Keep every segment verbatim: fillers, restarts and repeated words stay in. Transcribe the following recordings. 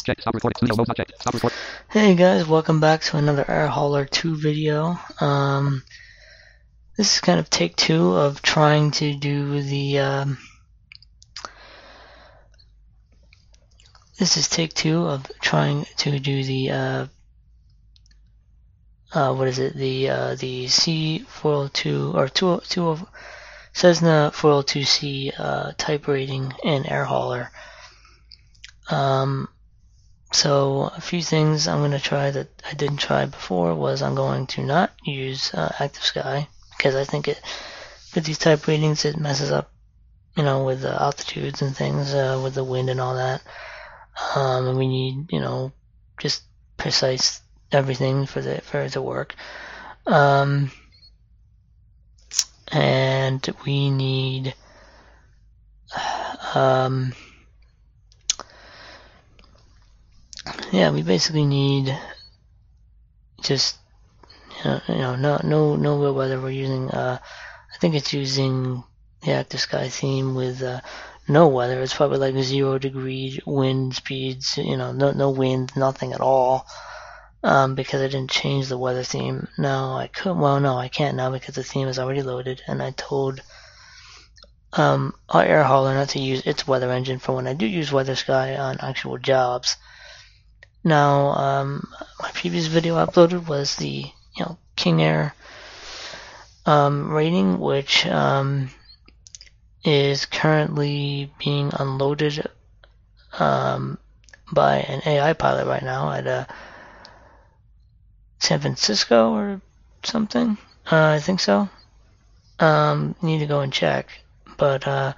Check. Stop recording. Studio mode not checked. Stop recording. Hey guys, welcome back to another Air Hauler two video. Um, this is kind of take two of trying to do the, um, this is take two of trying to do the, uh, uh, what is it, the, uh, the C four oh two, or two, two, Cessna four oh two C, uh, type rating in Air Hauler. Um, So a few things I'm going to try that I didn't try before was I'm going to not use uh, Active Sky, because I think it, with these type ratings, it messes up, you know, with the altitudes and things, uh, with the wind and all that. Um, and we need, you know, just precise everything for the for it to work. Um, and we need, um, yeah, we basically need just, you know, you know no no no real weather. We're using, uh, I think it's using the Active Sky theme with uh, no weather. It's probably like zero degree wind speeds, you know, no no wind, nothing at all. Um, because I didn't change the weather theme. Now I could, well, no, I can't now because the theme is already loaded, and I told um, our Air Hauler not to use its weather engine for when I do use Weather Sky on actual jobs. Now, um, my previous video I uploaded was the, you know, King Air um, rating, which um, is currently being unloaded um, by an A I pilot right now at uh, San Francisco or something. Uh, I think so. Um, need to go and check, but uh,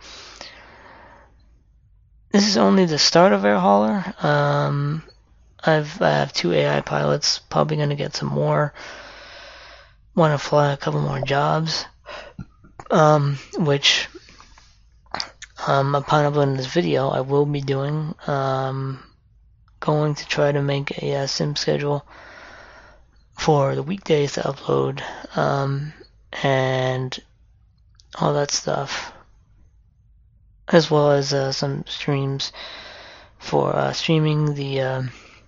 this is only the start of Air Hauler. Um, I've I have two A I pilots, probably going to get some more. Want to fly a couple more jobs, um, which um, upon uploading this video, I will be doing. Um, going to try to make a, a sim schedule for the weekdays to upload, um, and all that stuff, as well as uh, some streams for uh, streaming the uh,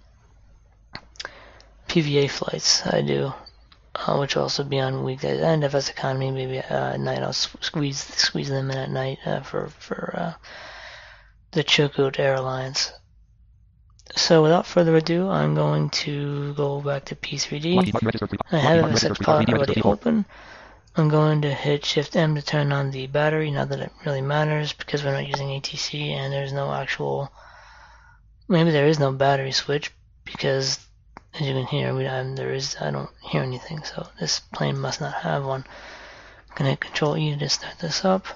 P V A flights I do, uh, which will also be on weekdays, and if it's economy, maybe uh, at night I'll squeeze squeeze them in at night uh, for for uh, the Chukut Airlines. So without further ado, I'm going to go back to P three D. I have F S X Pilot already open. I'm going to hit Shift M to turn on the battery, not that it really matters because we're not using A T C and there's no actual, maybe there is no battery switch because, as you can hear, we um, there is I don't hear anything, so this plane must not have one. I'm gonna hit Control E to start this up.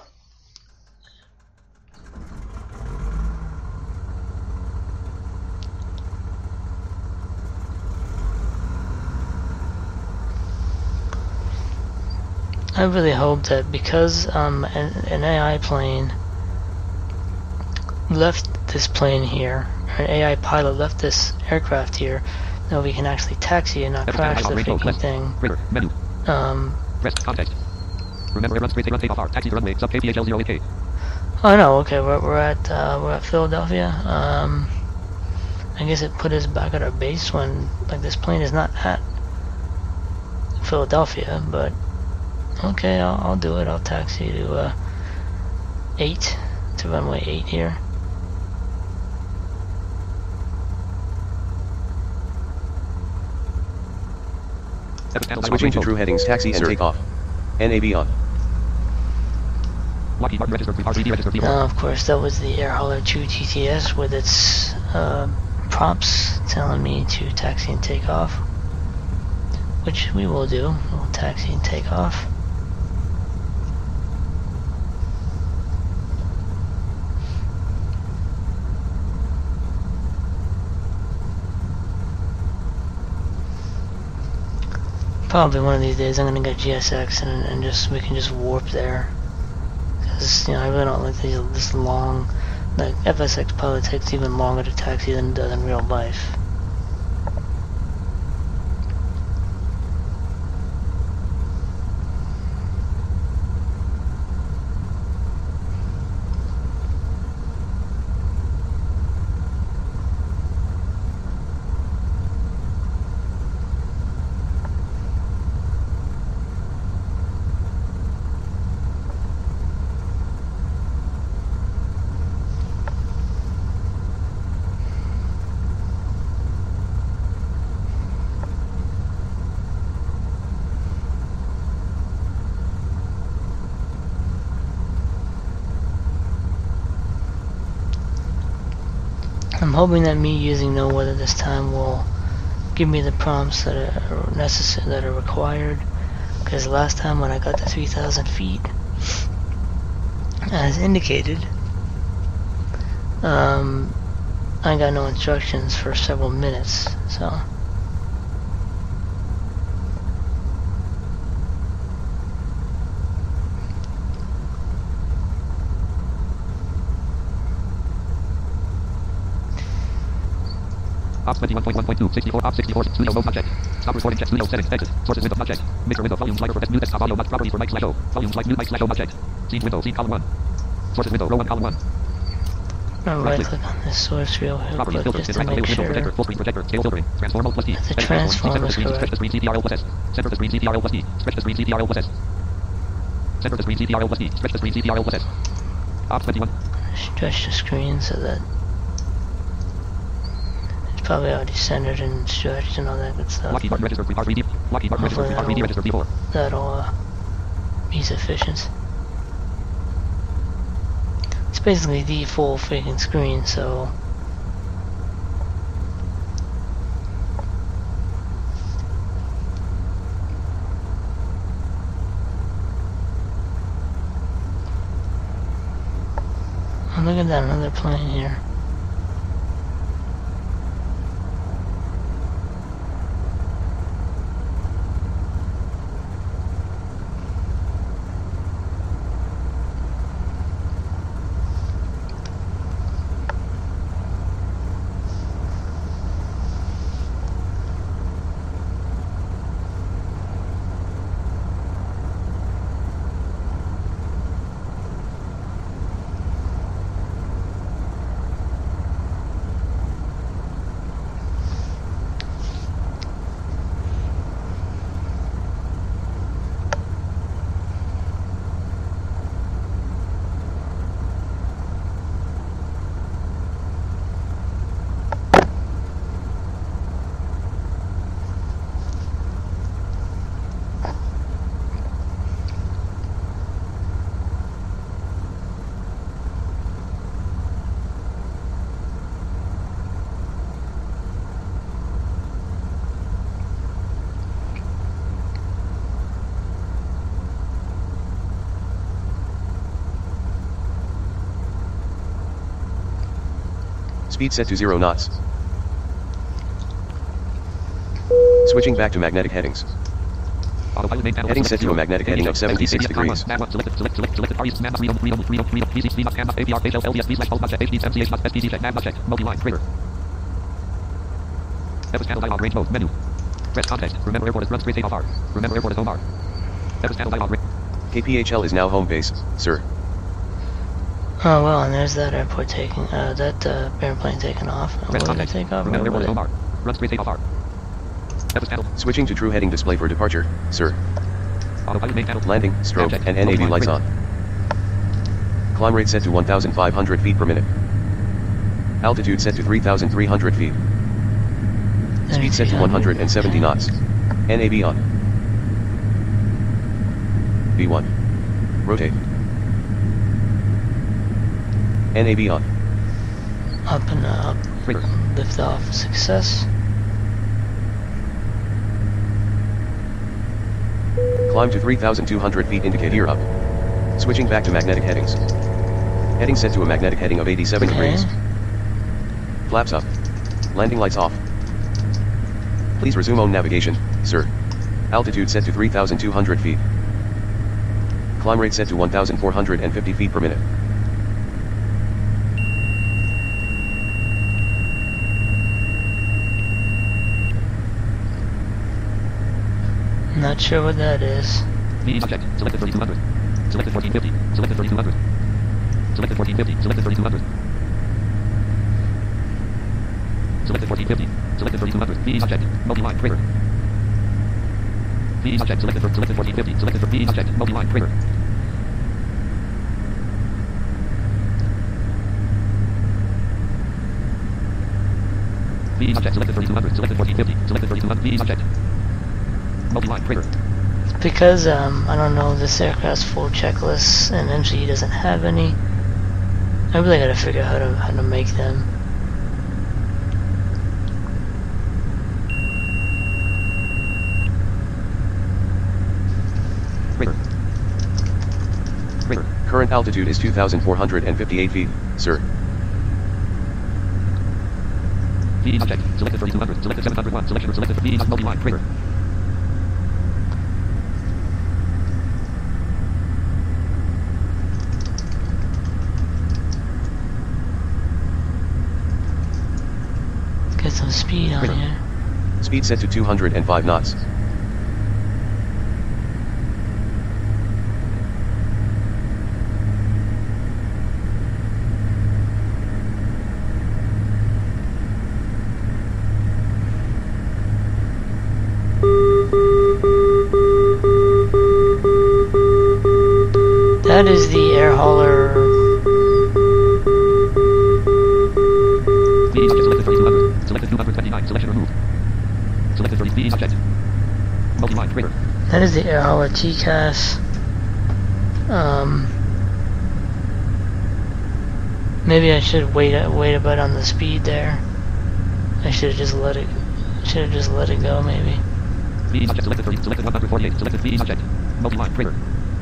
I really hope that because um, an, an A I plane left this plane here, or an A I pilot left this aircraft here, that we can actually taxi and not crash the freaking thing. Um, Remember it runs straight, they run takeoff R. Taxi runway, sub K P H L zero eight K. Oh no, okay, we're, we're at uh, we're at Philadelphia. Um, I guess it put us back at our base when, like, this plane is not at Philadelphia, but okay, I'll, I'll do it. I'll taxi to uh, eight, to runway eight here. Switching to true headings, taxi and take off. N A B on. Now, of course, that was the Air Hauler two T T S with its uh, prompts telling me to taxi and take off, which we will do. We'll taxi and take off. Probably one of these days I'm gonna get G S X and, and just we can just warp there. Because, you know, I really don't like these this long. Like F S X Pilot takes even longer to taxi than it does in real life. I'm hoping that me using no weather this time will give me the prompts that are necessary, that are required. Because last time when I got to three thousand feet, as indicated, um, I got no instructions for several minutes, so. Ops twenty-one point one point two, sixty-four, Ops sixty-four, studio mode object. Stop recording, check studio settings, exit, sources window object. Mixer window, volume slider for new desktop audio, properties for mic slash O. Volume slash new mic slash O object. Scene window, scene column one. Sources window, row one, column one. I'll right click on this source real Properties, quick filter, just to make sure protector, full screen protector, scale filtering, transform mode plus T. the transform is correct. Stretch the screen, C T R L plus S. Center the screen, C T R L plus T. Stretch the screen, C T R L plus S. Center the screen, C T R L plus T. Stretch the screen, C T R L plus S. Ops twenty-one. Stretch the screen so that it's probably already centered and stretched and all that good stuff. Lockheed Martin register, R three D. Lockheed Martin register, R three D register, V four. That'll uh, be sufficient. It's basically the full freaking screen, so. Oh, look at that, another plane here. Speed set to zero knots. Switching back to magnetic headings. Heading set to a magnetic heading of seventy-six degrees. Episode panel dialog range mode menu. Press context. Remember airport is run straight takeoff R. Remember airport is home R. Episode panel dialog range. K P H L is now home base, sir. Oh well, and there's that airport taking, uh, that uh, airplane taking off. Press context. Take off. Remember airport is home R. Run straight takeoff R. Episode panel. Switching to true heading display for departure, sir. Autopilot main panel. Landing, strobe, and N A V lights on. Climb rate set to one thousand five hundred feet per minute. Altitude set to three thousand three hundred feet. Speed set to one hundred seventy knots. N A V on. V one. Rotate. N A V on. Up and up. Trigger. Lift off. Success. Climb to three thousand two hundred feet, indicate here up. Switching back to magnetic headings. Heading set to a magnetic heading of eighty-seven Okay. degrees. Flaps up. Landing lights off. Please resume on navigation, sir. Altitude set to three thousand two hundred feet. Climb rate set to one thousand four hundred fifty feet per minute. Not sure what that is. V E object. Selected thirty-two hundred. Selected fourteen fifty. Selected thirty-two hundred. Selected fourteen fifty. Selected thirty-two hundred. Selected fourteen fifty. Selected thirty-two hundred. V E object. Multi-line trigger. V E object. Selected for selected fourteen fifty. Selected for V E object. Multi-line trigger. V E object. Selected thirty-two hundred. Selected fourteen fifty. Selected thirty-two hundred. V E object. Multi-line trigger. Because um, I don't know, this aircraft's full checklists and M C E doesn't have any. I really gotta figure out how to how to make them. Current altitude is two thousand four hundred fifty-eight feet, sir. V E object. Selected thirty-two hundred. Selected seven hundred one. Selection selected for V E multi-line trigger. Get some speed on Trigger. here. Speed set to two hundred five knots. That is the air hauler. V E object selected thirty-two hundred. Selected two hundred twenty-nine. Selection removed. Selected thirty. V E object. Multi-line trigger. That is the air hauler T C A S. Um, maybe I should wait a, wait a bit on the speed there. I should have just let it. Should have just let it go maybe. V E object selected thirty. Selected one hundred forty-eight. Selected V E object. Multi-line trigger.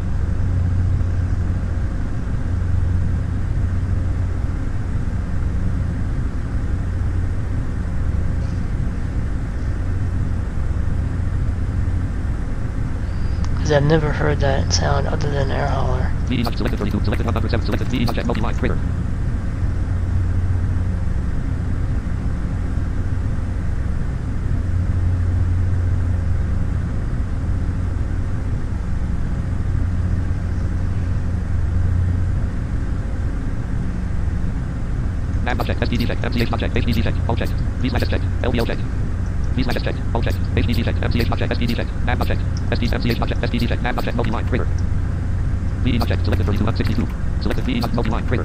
Because I've never heard that sound other than air hauler. V E object selected thirty-two. Selected one hundred seven. Selected V E object multi-line trigger. Nav object, S D D check, M C H object, H D D check, all check, V slash S check, L B L check, V slash S check, all check, H D D check, M C H object, S D D check, Nav object, S D M C H object, S D D check, Nav object, multi-line trigger. V E object selected thirty-two sixty-two. Selected V E multi-line trigger.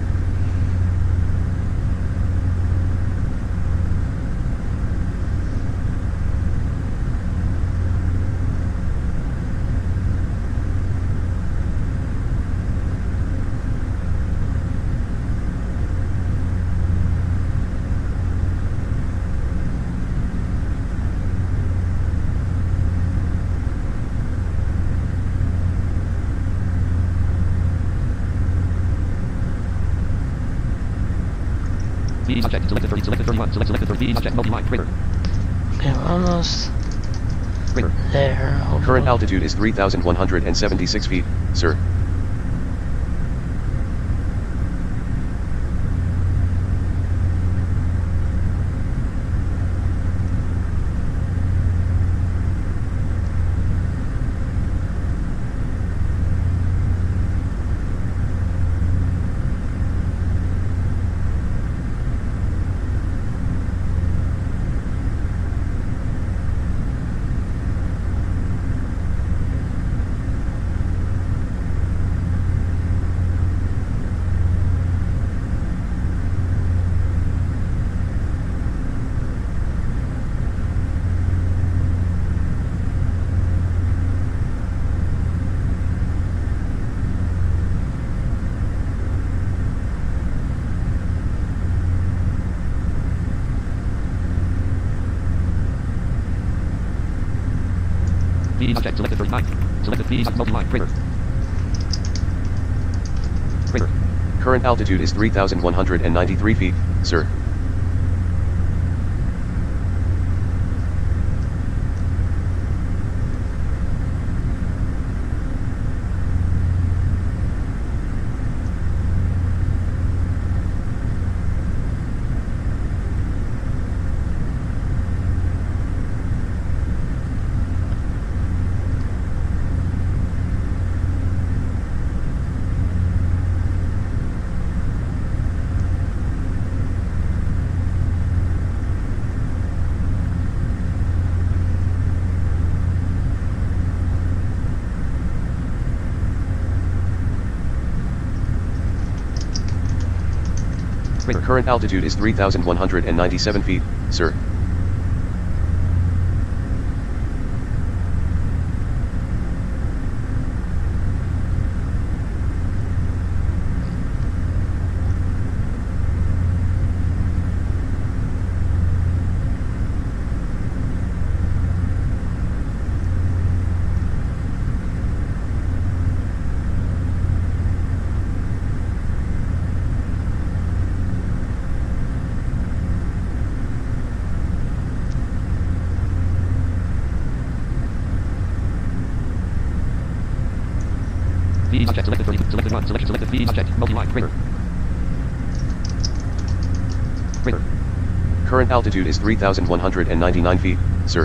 V E object selected thirty. Selected thirty-one. Select selected thirty. V E object multi-line trigger. Okay, we're almost Trigger. there. Hopefully. Current altitude is three thousand one hundred seventy-six feet, sir. V E object selected thirty-nine. Selected V E multi-line trigger. Trigger. Current altitude is three thousand one hundred ninety-three feet, sir. Trigger. Current altitude is three thousand one hundred ninety-seven feet, sir. V unchecked. Selected thirty-two. Selected one. Selection selected. V unchecked. Multi-line. Greater. Greater. Current altitude is three thousand one hundred ninety-nine feet, sir.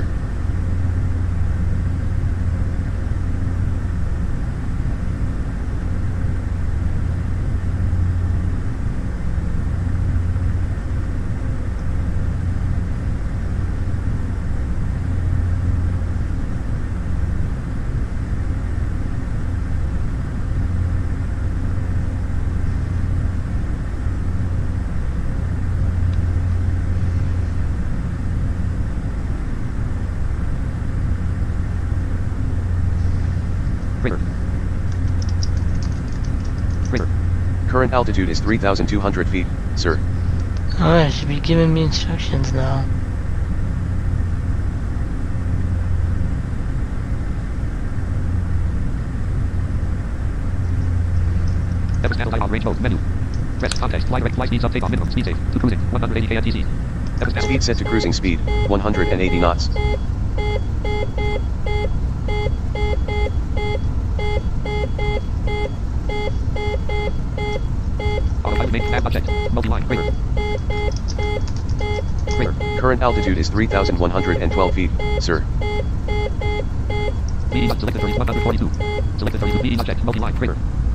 Greater. Greater. Current altitude is three thousand two hundred feet, sir. Alright, should be giving me instructions now. Everest panel light on range mode menu. Press context. Flight flight speed sub take on minimum speed safe to cruising one hundred eighty K N T C. Everest panel. Speed set to cruising speed, one hundred eighty knots. Autopilot main tab object. Multi-line. Greater. Greater. Current altitude is three thousand one hundred twelve feet, sir. V selected thirty one hundred forty-two. Selected thirty-two. V object. Multi-line. Greater.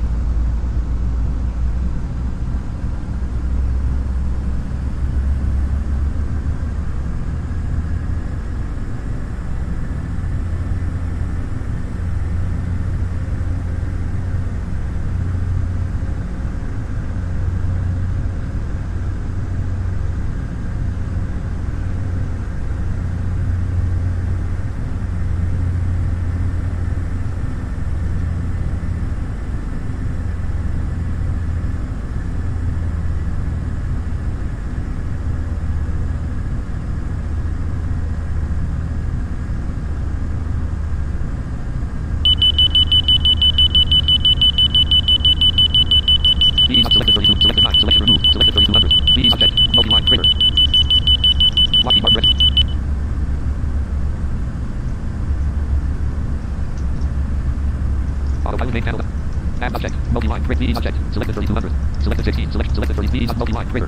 V selected thirty-two. Selected nine. Selection removed. Selected thirty-two hundred. V object. Multi-line. Greater. Lockheed Martin ready. Autopilot main panel. Tab object. Multi-line. Great. V object. Selected thirty-two hundred. Selected sixteen. Select. Selected thirty. V multi-line. Greater.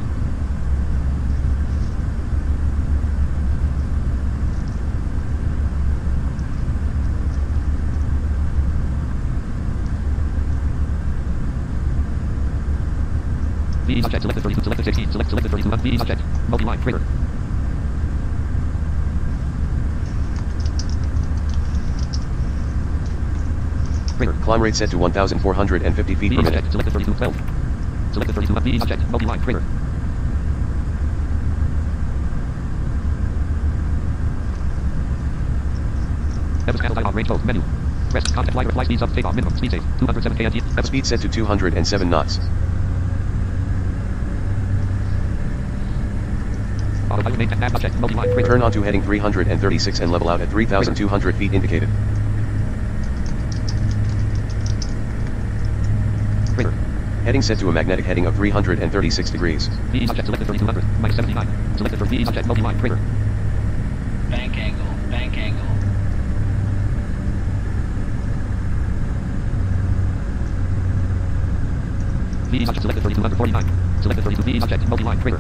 V object. Selected thirty-two. Selected sixteen. Select. Selected thirty-two. V object. Multi-line. Greater. Greater. Climb rate set to one thousand four hundred fifty feet V per minute. object. Selected thirty-two. twelve. Selected thirty-two. V object. Multi-line. Greater. Everest panel light on range mode menu. Press contact flight or flight speed sub take off minimum speed safe two hundred seven K N T C. Speed set to two hundred seven knots. Autopilot main tab object. Multi-line. Greater. Turn onto heading three hundred thirty-six and level out at three thousand two hundred feet indicated. Greater. Heading set to a magnetic heading of three hundred thirty-six degrees. V object. Selected thirty-two hundred. Minus seventy-nine. Selected for V object. Multi-line. Greater. Bank angle, bank angle. V object. Selected thirty-two forty-nine. Selected thirty-two. V object. Multi-line. Greater.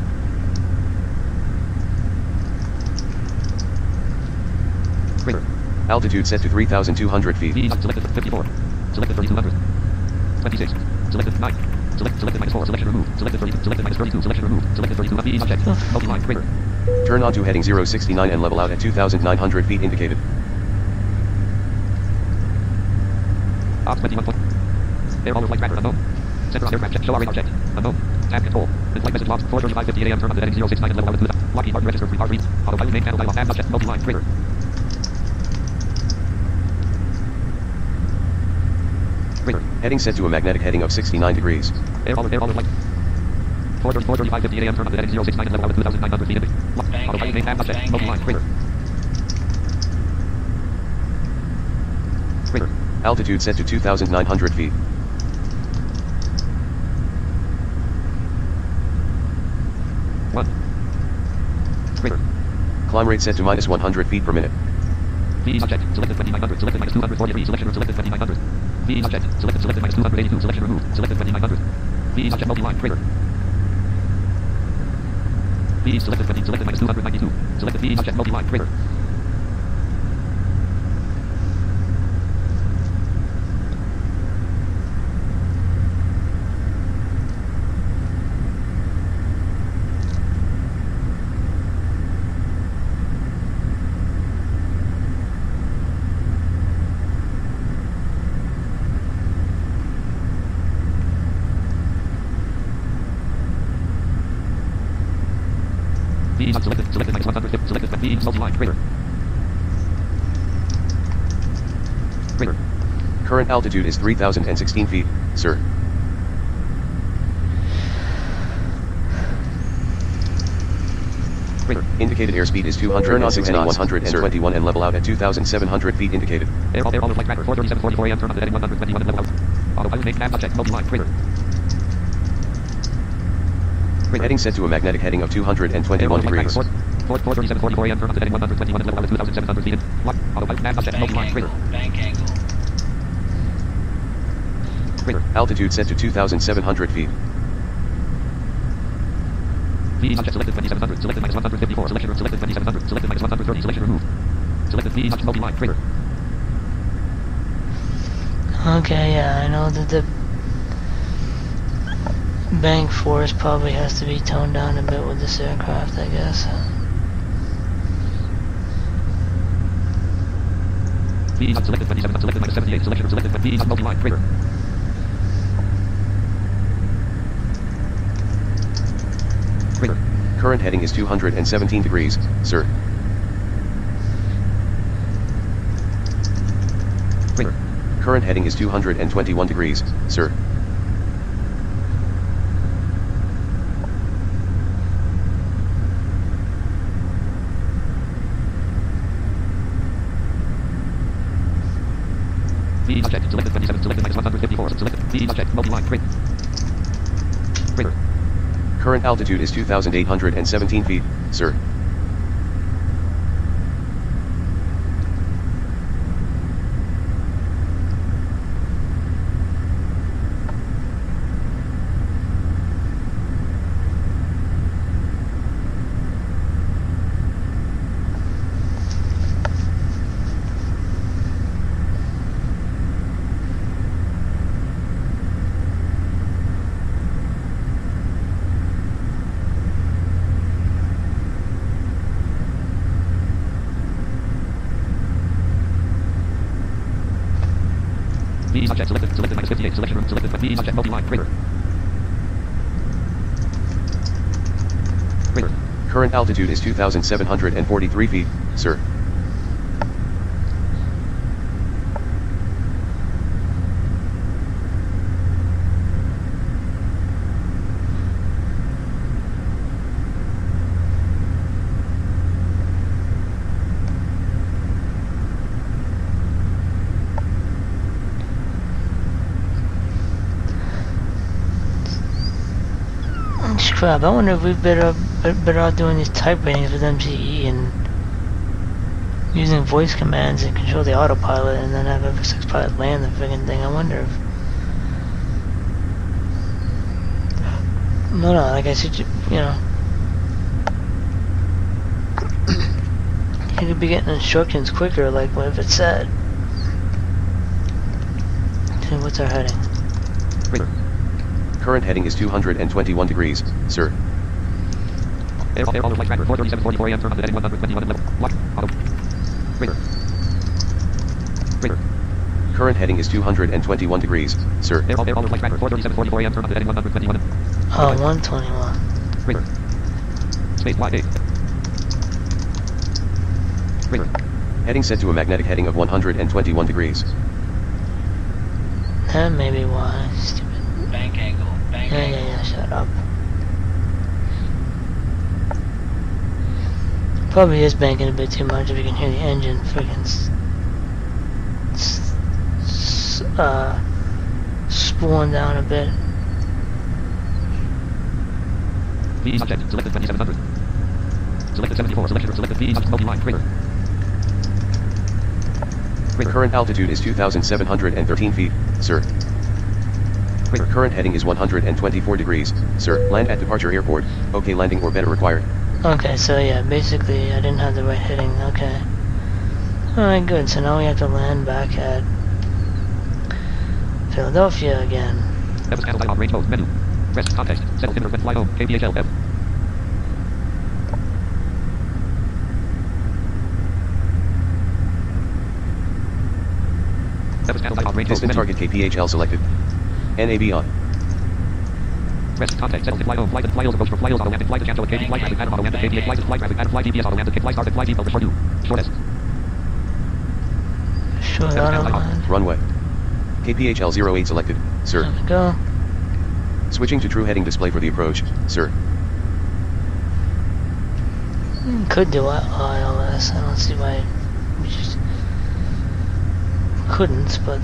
Greater. Altitude set to three thousand two hundred feet. V selected fifty-four. Selected thirty-two hundred. twenty-six. Selected nine. Select selected minus four. Selection removed. Selected thirty-two. Selected minus thirty-two. Selection removed. Selected thirty-two. V object. Multi-line. Greater. Turn onto heading zero sixty-nine and level out at two thousand nine hundred feet indicated. Ops twenty-one point. Air roller flight tracker unknown. Center on aircraft check. Show our radar check. Unknown. Tab control. The flight message logs. four thirty-five fifty A M. Turn on the heading zero six nine and level out at two thousand. Lockheed Martin registered three R reads. Autopilot main panel light on. Tab object. Multi-line. Greater. Greater. Heading set to a magnetic heading of sixty-nine degrees. Air roller, air roller flight. four thirty-five fifty A M. Turn on the heading zero six nine and level out at two thousand nine hundred feet. Bang, Autopilot main bang, tab object. bang, Multi-line. bang. Greater. Greater. Altitude set to two thousand nine hundred feet. one. Greater. Climb rate set to minus one hundred feet per minute. V object. Selected twenty-nine hundred. Selected minus two hundred forty-three. Selection selected twenty-nine hundred. V E unchecked. Selected, selected minus two hundred eighty-two. Selection removed. Selected twenty-nine hundred. V E unchecked multi-line crater. V E selected twenty, selected minus two hundred ninety-two. Selected V E unchecked multi-line crater. V E unselected, selected minus one hundred fifty, selected V E multi-line crater. Crater. Current altitude is three thousand sixteen feet, sir. Crater. Indicated airspeed is two hundred. Turn on to heading one hundred twenty-one and level out at two thousand seven hundred feet indicated. Air, air, all flight tracker, four thirty-seven forty-four A M, turn on to heading one hundred twenty-one and level out. Autopilot make nav unchecked, multi-line crater. Heading set to a magnetic heading of two hundred twenty-one degrees. four thirty-seven forty-four A M, turn on to heading one hundred twenty-one and level out at two thousand seven hundred feet. Autopilot nav unchecked, Bank multi-line angle. crater. Bank angle. Crater. Altitude set to two thousand seven hundred feet. V E unchecked, selected twenty-seven hundred, selected minus one hundred fifty-four, selection room, selected twenty-seven hundred, selected minus one hundred thirty, selection removed. Selected V E unchecked multi-line crater. Okay, yeah, I know that the bank force probably has to be toned down a bit with this aircraft, I guess. V E unselected twenty-seven, selected minus seventy-eight, selection room, selected V E unchecked multi-line crater. Crater. Current heading is two hundred seventeen degrees, sir. Crater. Current heading is two hundred twenty-one degrees, sir. V E unchecked, selected twenty-seven, selected minus one hundred fifty-four, selected V E unchecked multi-line crater. Crater. Current altitude is two thousand eight hundred seventeen feet, sir. V E unchecked, selected, selected minus fifty-eight, selection room, selected V E unchecked multi-line crater. Crater. Current altitude is two thousand seven hundred forty-three feet, sir. Crap, I wonder if we better better out doing these type ratings with M C E and using voice commands and control the autopilot and then have F X six pilot land the friggin' thing. I wonder if no no like I said, you know, you could be getting instructions quicker, like what if it said, okay, what's our heading? Crater. Current heading is two hundred twenty-one degrees, sir. Air, air, all flight tracker, four thirty-seven forty-four A M, turn on to heading one hundred twenty-one and level. Lock. Auto. Crater. Crater. Current heading is two hundred twenty-one degrees, sir. Air, air, all flight tracker, four thirty-seven forty-four A M, turn on to heading one hundred twenty-one. Oh, one twenty-one. Crater. Space flight eight. Crater. Heading set to a magnetic heading of one hundred twenty-one degrees. That may be why. Stupid. Bank angle. Bank Yeah, angle. yeah, yeah, shut up. Probably is banking a bit too much if you can hear the engine freaking s s s uh, spooling down a bit. V E unchecked, selected twenty-seven hundred. Selected seventy-four, selection room, selected V E unchecked multi-line crater. The current altitude is two thousand seven hundred thirteen feet, sir. Crater. Current heading is one hundred twenty-four degrees, sir. Land at departure airport. Okay, landing or better required. Okay, so yeah, basically I didn't have the right heading. Okay. Alright, good. So now we have to land back at Philadelphia again. F channel dialog range mode menu. Rest context. Settle dimmer when fly home. K P H L F. F channel dialog range mode Distant menu. target K P H L selected. N A B on. Rest context. Settle fly home. Fly to fly hills approach for fly hills auto landed. Fly to Chanto and K P fly traffic Adam auto landed. K P H fly to fly traffic Adam fly D P S auto landed. Fly start and fly default for new. Short S. Sure, F channel auto dialog. land. Runway. K P H L zero eight selected, sir. There we go. Switching to true heading display for the approach, sir. Hmm, Could do I L S. I don't see why we just couldn't, but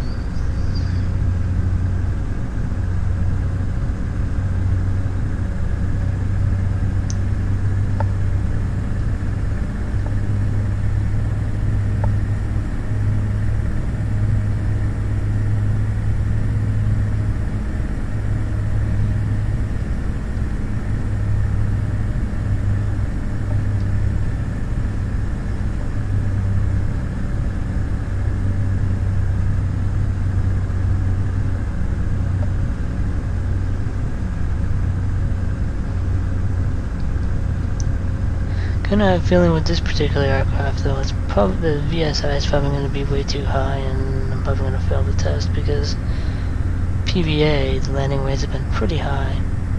kind of have a feeling with this particular aircraft though, it's probably the V S I is probably going to be way too high, and I'm probably going to fail the test because P V A, the landing rates have been pretty high.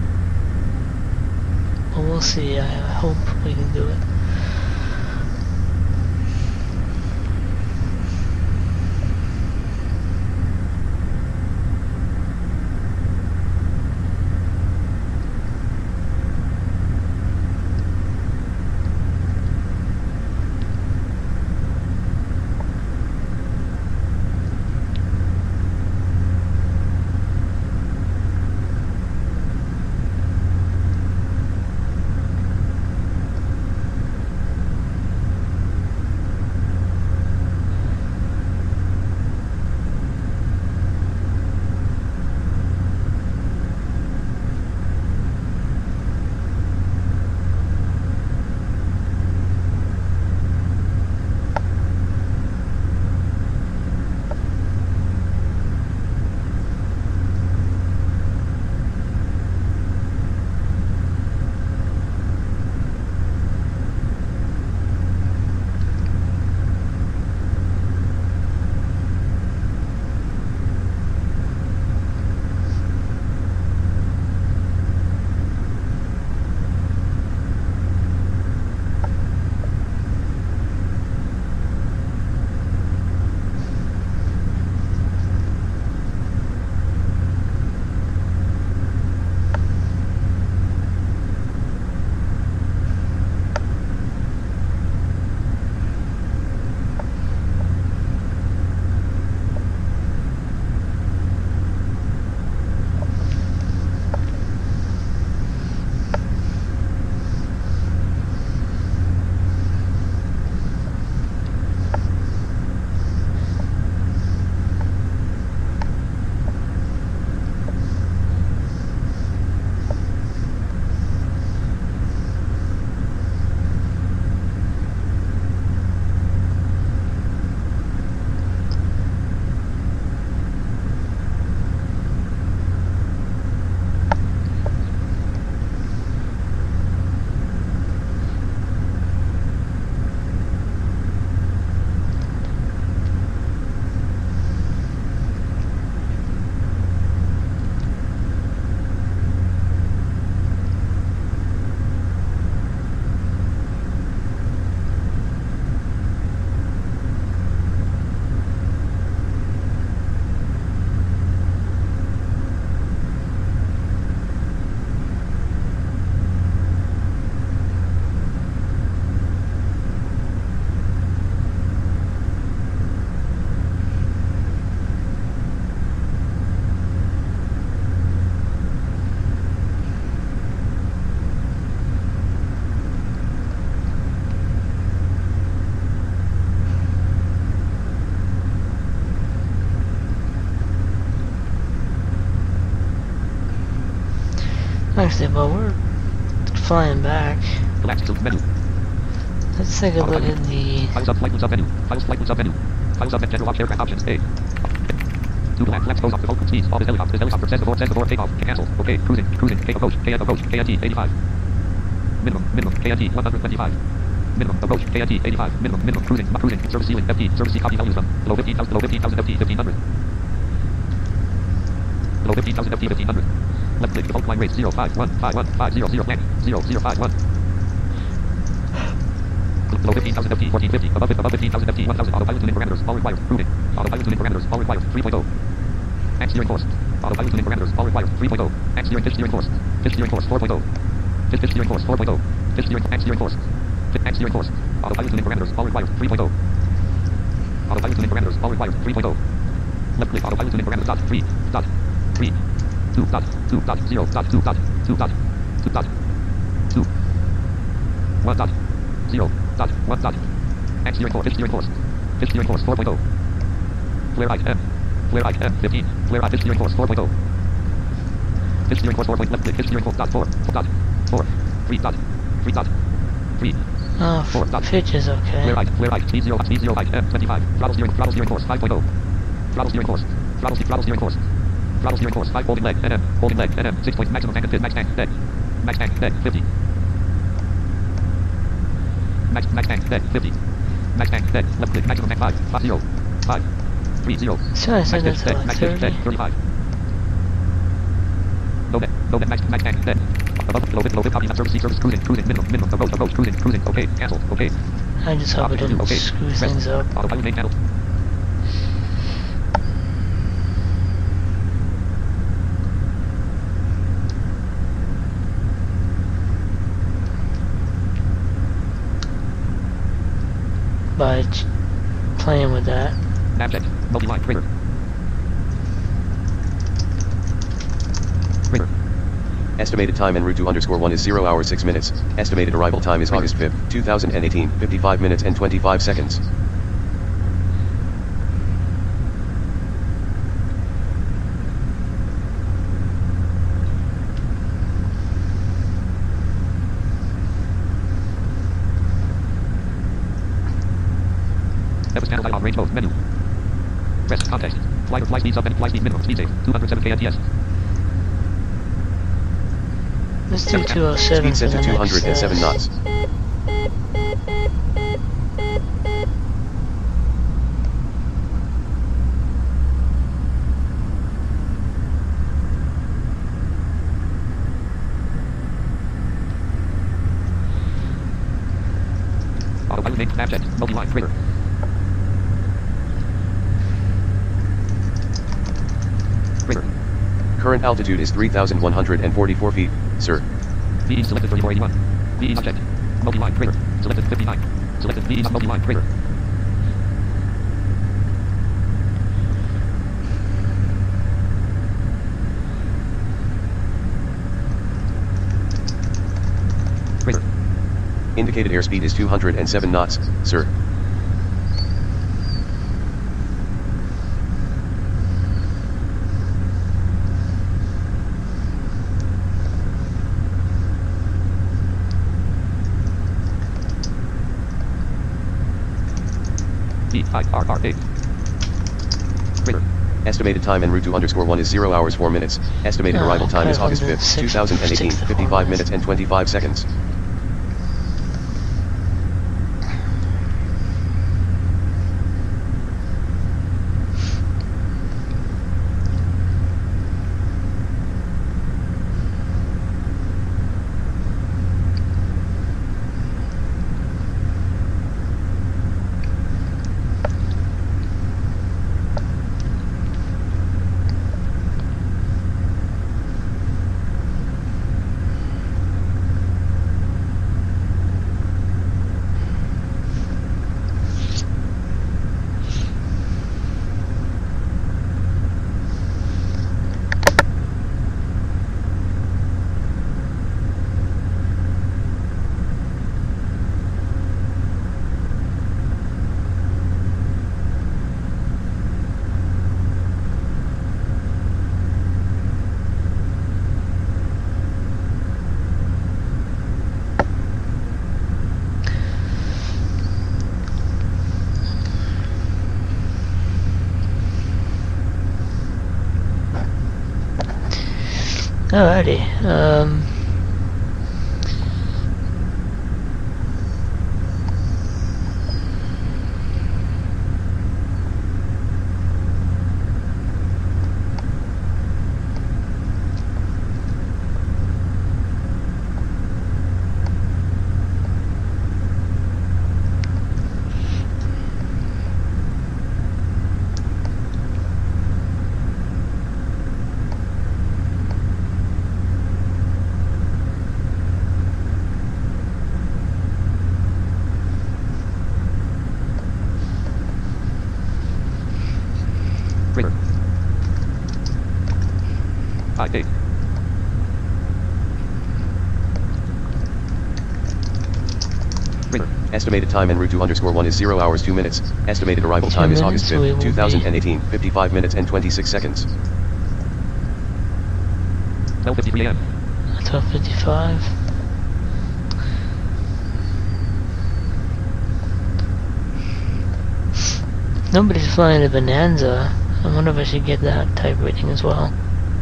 But we'll see. I hope we can do it. Actually, while we're flying back, Collapse to menu. let's take a look at the. Files up, flight sub menu. Files, flight sub menu. Files up, general op, aircraft options. A. Two black flaps goes off the Vulcan speeds. All this helicopter. This helicopter says before, says before takeoff. Cancel. Okay. Cruising. Cruising. K approach. K F approach. K N T eighty-five. Minimum. Minimum. K N T one hundred twenty-five. Minimum. Approach. K N T eighty-five. Minimum. Minimum. Cruising. Not cruising. Service ceiling. F T. Service C copy values them. Below fifteen thousand. Below fifteen thousand F T. fifteen hundred. Below fifteen thousand F T. fifteen hundred. Left click. Default climb rate. zero five one five one five zero zero. Plan. zero zero five one. Below fifteen thousand F T. fourteen fifty. Above, above fifteen thousand F T. one thousand. Autopilot tuning parameters. All required. Cruising. Autopilot tuning parameters. All required. three point oh. Act steering course. Autopilot tuning parameters. All required. three point oh. Act steering. Fifth steering course. Fifth steering course. four point oh. Fifth, fifth steering course. four point oh. Fifth steering. Act steering course. Fifth act steering course. Autopilot tuning parameters. All required. three point oh. Autopilot tuning parameters. All required. three point oh. Left click. Autopilot tuning parameters. Dot. three. Dot. three. two. Dot. two. Dot. zero. Dot. two. Dot. two. Dot. two. Dot. two. one. Dot. zero. Dot. one. Dot. Act steering course. Fifth steering course. Fifth steering course. four point oh. Flare height M. Flare height M. fifteen. Flare height. Fifth steering course. four point oh. Fifth steering course. four. Left click. Fifth steering course. Dot. four. Dot. four. three. Dot. three. Dot. three. Oh, four. Dot. pitch is okay. Flare height. Flare height. Speed zero. Speed zero. Height M. twenty-five. Throttle steering. Throttle steering course. five point oh. Throttle steering course. Throttle, throttle steering course. Throttle steering course. five. Holding leg. N M. Holding leg. N M. six point. Maximum tank and fit. Max tank. Dead. Max tank. Dead. fifty. Max, max tank. Dead. fifty. Max tank. Dead. Left click. Maximum tank. five. five zero. five. three zero. So I said Max that's dead. about Max dead. thirty. thirty-five. No net. No net. Max, max tank. Dead. Above. Below. Below. Copy. Not service. Service. Cruising. Cruising. Minimum. Minimum. Approach. Approach. Cruising. Cruising. Okay. Cancel. Okay. I just hope it didn't Okay. screw Rest. things up. Autopilot main channel. But playing with that. Abject. Multi-line. Trigger. Trigger. Estimated time en route to underscore one is zero hours six minutes. Estimated arrival time is August fifth, two thousand eighteen, fifty-five minutes and twenty-five seconds. Nevis channel light on range mode. Menu. Rest context. Fly or fly speed sub and fly speed minimum. Speed safe. two hundred seven K N T S. Let's do two oh seven Speed for set the to two next, hundred seven uh, knots. Autopilot main. Abject. Multi-line. Trigger. Trigger. Current altitude is three thousand one hundred forty-four feet, sir. V E selected thirty-four eighty-one. V E object. Multi-line. Trigger. Selected fifty-nine. Selected V E multi-line. Trigger. Trigger. Indicated airspeed is two hundred seven knots, sir. V I R R eight. Trigger. Estimated time en route to underscore one is zero hours four minutes. Estimated Oh, arrival time is five August hundred fifth, two thousand eighteen, sixty-four fifty-five minutes and twenty-five seconds. Alrighty. Um. River. I eight. River. Estimated time en route to underscore one is zero hours two minutes. Estimated arrival Two time is minutes, August so it fifth, will two thousand eighteen, fifty-five minutes and twenty-six seconds. twelve fifty-three a m. twelve fifty-five. Nobody's flying a Bonanza. I wonder if I should get that type rating as well.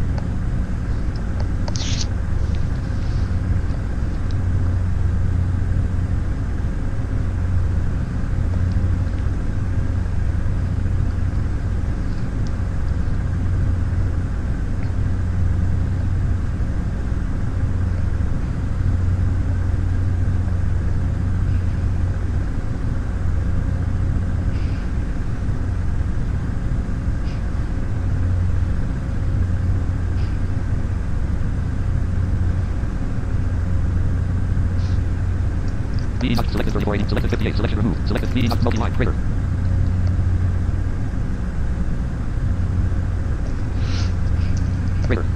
B E not selected thirty-four eighty. Selected fifty-eight. Selection removed. Selected B E not multi-line. River. River.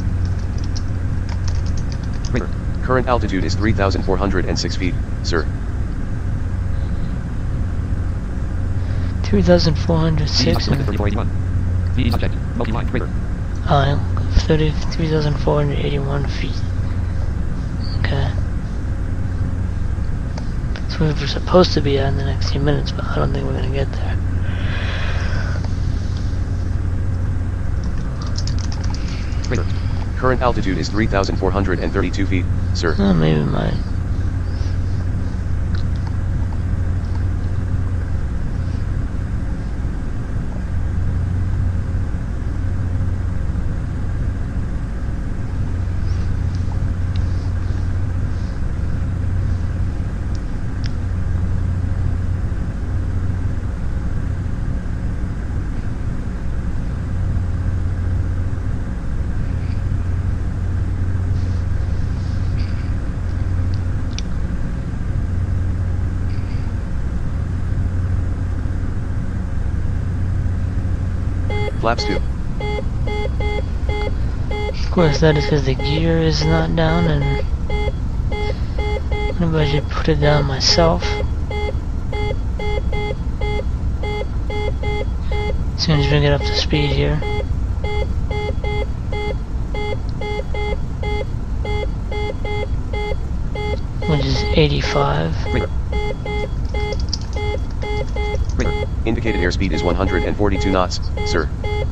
River. Current altitude is three thousand four hundred six feet, sir. three thousand four hundred B E not six selected and thirty-four eighty-one. B E not checked. Multi-line. River. aisle. thirty-three thousand four hundred eighty-one feet. Okay. That's where we're supposed to be at in the next few minutes, but I don't think we're gonna get there. River. Current altitude is three thousand four hundred thirty-two feet, sir. Oh, maybe we might. Flaps two. Of course, that is because the gear is not down, and maybe I should put it down myself. As soon as we get up to speed here. Which is eighty-five. River. River. Indicated airspeed is one hundred forty-two knots, sir.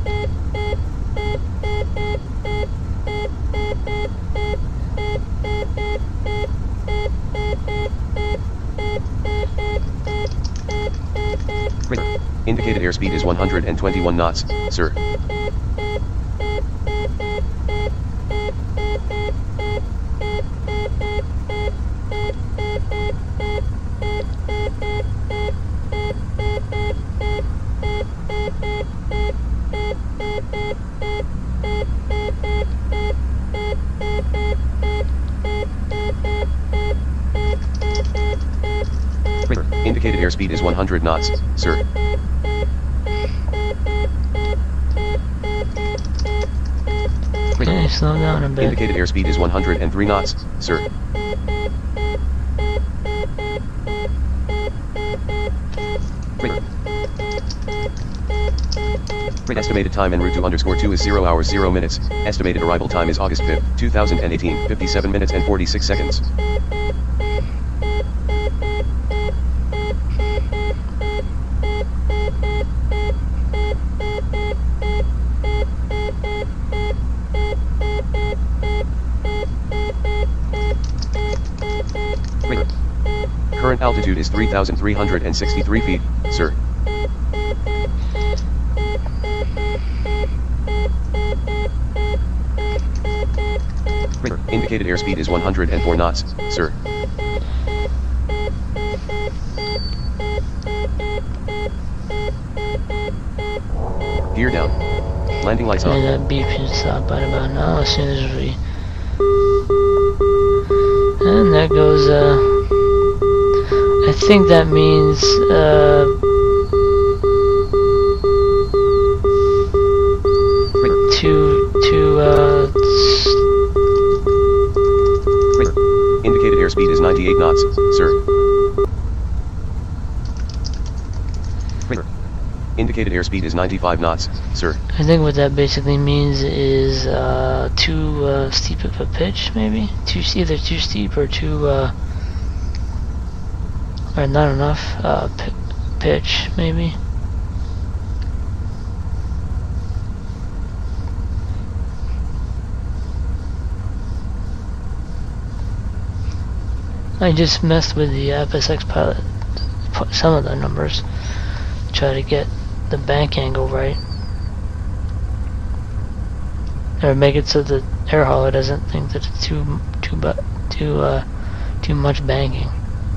River. Indicated airspeed is one hundred twenty-one knots, sir. River. Indicated airspeed is one hundred knots, sir. Okay, slow down a bit. Indicated airspeed is one hundred three knots, sir. River. River. Estimated time en route to underscore two is zero hours zero minutes. Estimated arrival time is August fifth, two thousand eighteen, fifty-seven minutes and forty-six seconds. altitude is three thousand three hundred sixty-three feet, sir. Radar. Indicated airspeed is one hundred four knots, sir. Gear down. Landing lights And on. that beep should stop right about now as soon as we... And there goes, uh... I think that means, uh... Radar. to, to, uh... s- Radar. Indicated airspeed is ninety-eight knots, sir. Radar. Indicated airspeed is ninety-five knots, sir. I think what that basically means is, uh, too, uh, steep of a pitch, maybe? Too, either too steep or too, uh... or not enough, uh, p pitch, maybe? I just messed with the F S X pilot, put some of the numbers, try to get the bank angle right, or make it so the air hauler doesn't think that it's too too but too uh too much banking.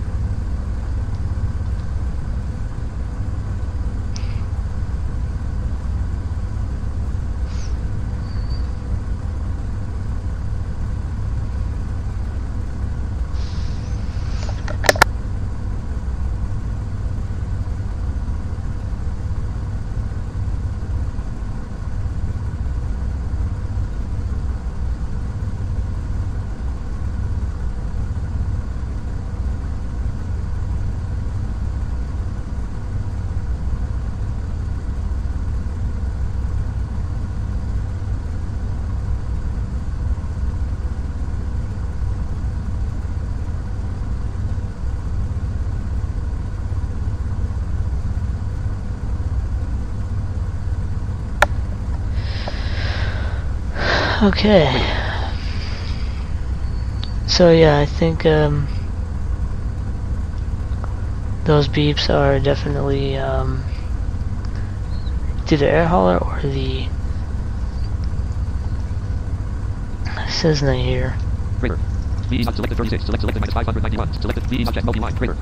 Okay. So yeah, I think um, those beeps are definitely um, either the air hauler or the Cessna here. Radar. V E not selected thirty-six. Select selected minus five hundred ninety-one. Selected V E not check multi-line. Radar.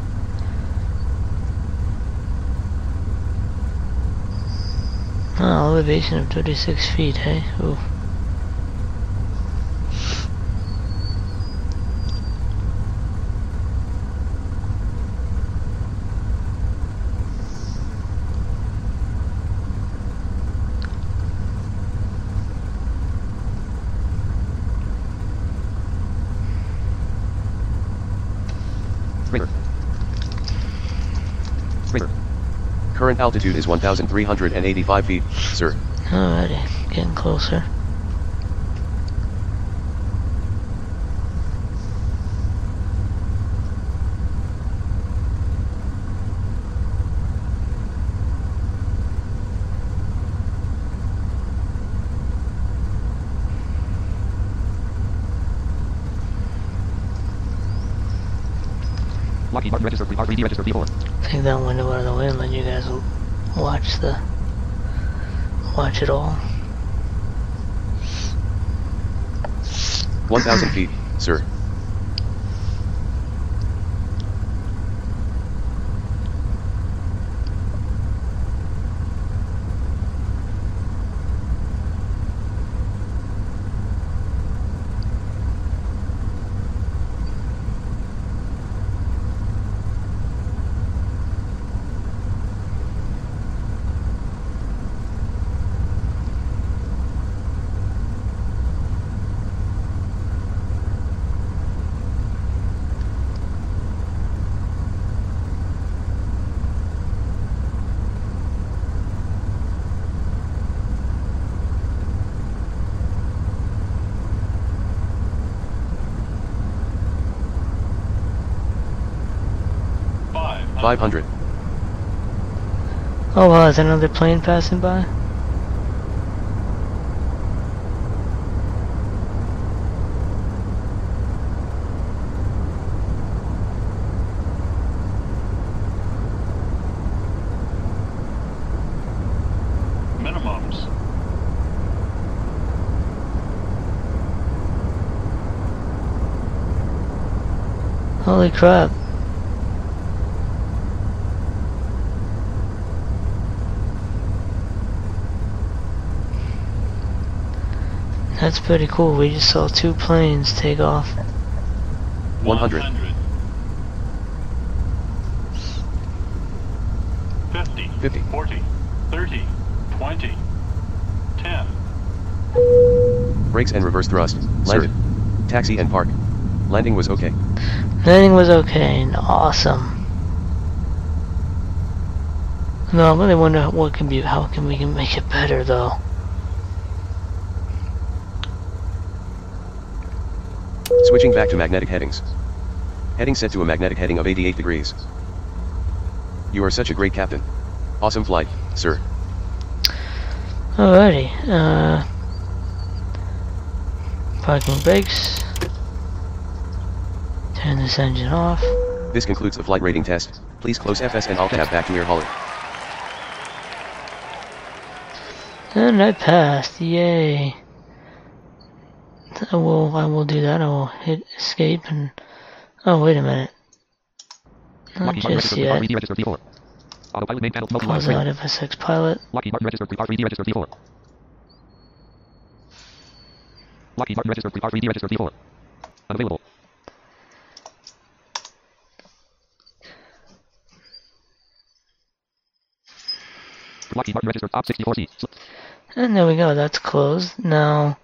Oh, elevation of thirty-six feet, hey? Ooh. Radar. Radar. Current altitude is one thousand three hundred eighty-five feet, sir. Alrighty, getting closer. Lockheed Martin register. R three D register P four. Take that window out of the way and let you guys l- watch the watch it all. one thousand feet, sir. five hundred. Oh wow, is another plane passing by? Holy crap. That's pretty cool. We just saw two planes take off. one hundred. fifty. fifty. forty. thirty. twenty. ten. Brakes and reverse thrust. Landed. Taxi and park. Landing was okay. Landing was okay and awesome. No, I really wonder what can be, how can we can make it better though. Switching back to magnetic headings. Heading set to a magnetic heading of eighty-eight degrees. You are such a great captain. Awesome flight, sir. Alrighty, uh, parking brakes. Turn this engine off. This concludes the flight rating test. Please close F S and Alt Tab back to Air Hauler. And I passed, yay. I will, I will do that, I will hit escape and, oh wait a minute. Not Lockheed Martin just registered yet. three D registered P four. Autopilot main panel multi-line Close screen. out F S X pilot. Lockheed Martin registered three D registered P four. Lockheed Martin registered three D registered P four. Unavailable. Lockheed Martin registered op sixty-four C. And there we go, that's closed. Now,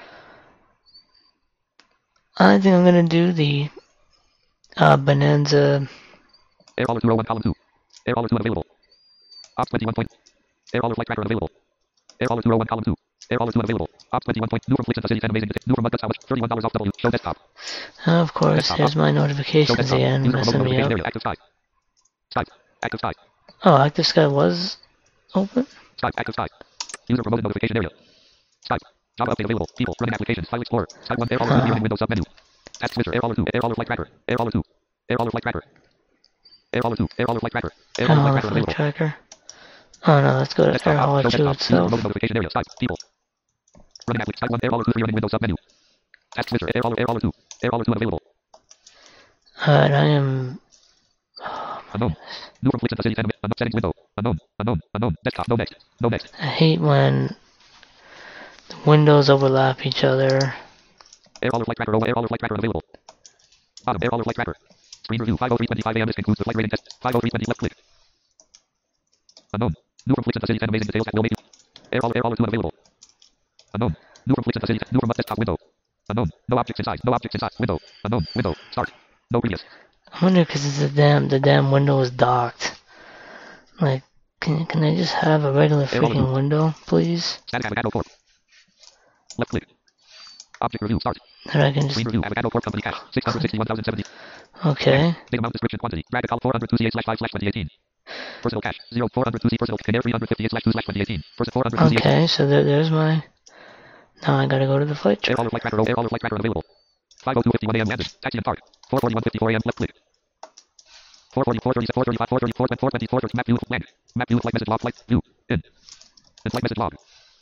I think I'm gonna do the uh, Bonanza. Air Hauler two oh one column two. Air Hauler two unavailable. Op twenty-one point. Air Hauler flight tracker unavailable. Air Hauler two oh one column two. Air Hauler two unavailable. Op twenty-one point. New from Fleets and Cities and Amazing. New from Mud Guts. How much? thirty-one dollars off W. Show desktop. Of course, Desktop. here's my Show notifications desktop. again, User remote messing me notification up. area. Active Skype. Skype. Active Skype. Oh, Active Sky was open? Skype. Active Skype. User promoted notification area. Skype. Java update available. People. Running applications. File Explorer. Skype one. Air Hauler two. Viewing Windows submenu. Task switcher. Air Hauler two. Air Hauler flight tracker. Air Hauler two. Air Hauler flight tracker. Air Hauler two. Air Hauler flight tracker. Air Air Hauler Hauler flight tracker flight available. tracker. Oh no, let's go to Desktop. Air Hauler Show two desktop. User itself. promoted notification area. Skype. People. Running application. Skype one. Air Hauler two. Running Windows submenu. Task switcher. Air Hauler. Air Hauler two. Air Hauler two unavailable. Alright, I am. Oh, Unknown. New from Fleets and Cities and Unknown settings window. Unknown. Unknown. Unknown. Desktop. No next. No next. I hate when the windows overlap each other. Air Hauler flight tracker. Air Hauler flight tracker unavailable. Bottom. Air Hauler flight tracker. Screen review. five oh three twenty-five a m. This concludes the flight rating test. five oh three twenty. Left click. Unknown. New from Fleets and Cities and Amazing details that will make you. Air Hauler. Air Hauler two unavailable. Unknown. New from Fleets and Cities. New from desktop window. Unknown. No objects inside. No objects inside. Window. Unknown. Window. Start. No previous. I wonder because it's the damn the damn window is docked. Like, can can I just have a regular Air Hauler freaking two. window, please? Static Avocado Corp. Left click. Object review. Start. That I can just. Screen review. Avocado Corp company cash. six hundred sixty-one thousand seventy. Okay. Big amount description quantity. Drag a column four hundred two C eight slash five slash twenty eighteen. Personal cash. zero four hundred two C personal. Canary three hundred fifty-eight slash two slash twenty eighteen. Personal four hundred two C eight. Okay, so there, there's my. Now I gotta go to the flight Air track. Hauler flight tracker. Air Hauler flight tracker available. five oh two fifty-one a m. landed. Taxi and park. four forty-one fifty-four a m. left click. four forty, four thirty, four thirty-five, four thirty, four twenty, four twenty, four thirty, map view, land. Map view, flight message log, flight view, in. And flight message log.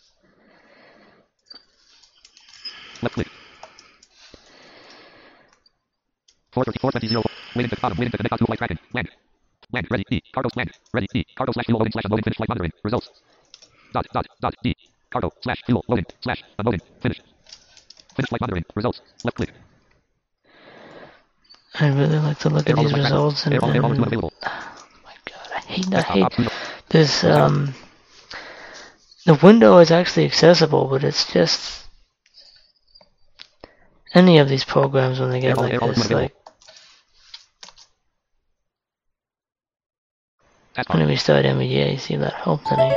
Left click. four thirty, four twenty, zero. Waiting to the bottom, waiting to connect onto flight tracking. Land. Land, ready, D. Cargo, land. Ready, D. Cargo slash fuel loading slash unloading, finish flight monitoring. Results. Dot, dot, dot, D. Cargo slash fuel loading slash unloading, finish. Finish flight monitoring. Results. Left click. I'd really like to look Air at Hauler these flight tracker. results and. Air Hauler, Air Hauler two and unavailable. oh my god, I hate I Desktop, hate option. this. Um, the window is actually accessible, but it's just any of these programs when they Air get Hauler, Air like Hauler two this, unavailable. like Taskbar. when we start M E D A, see that helped any.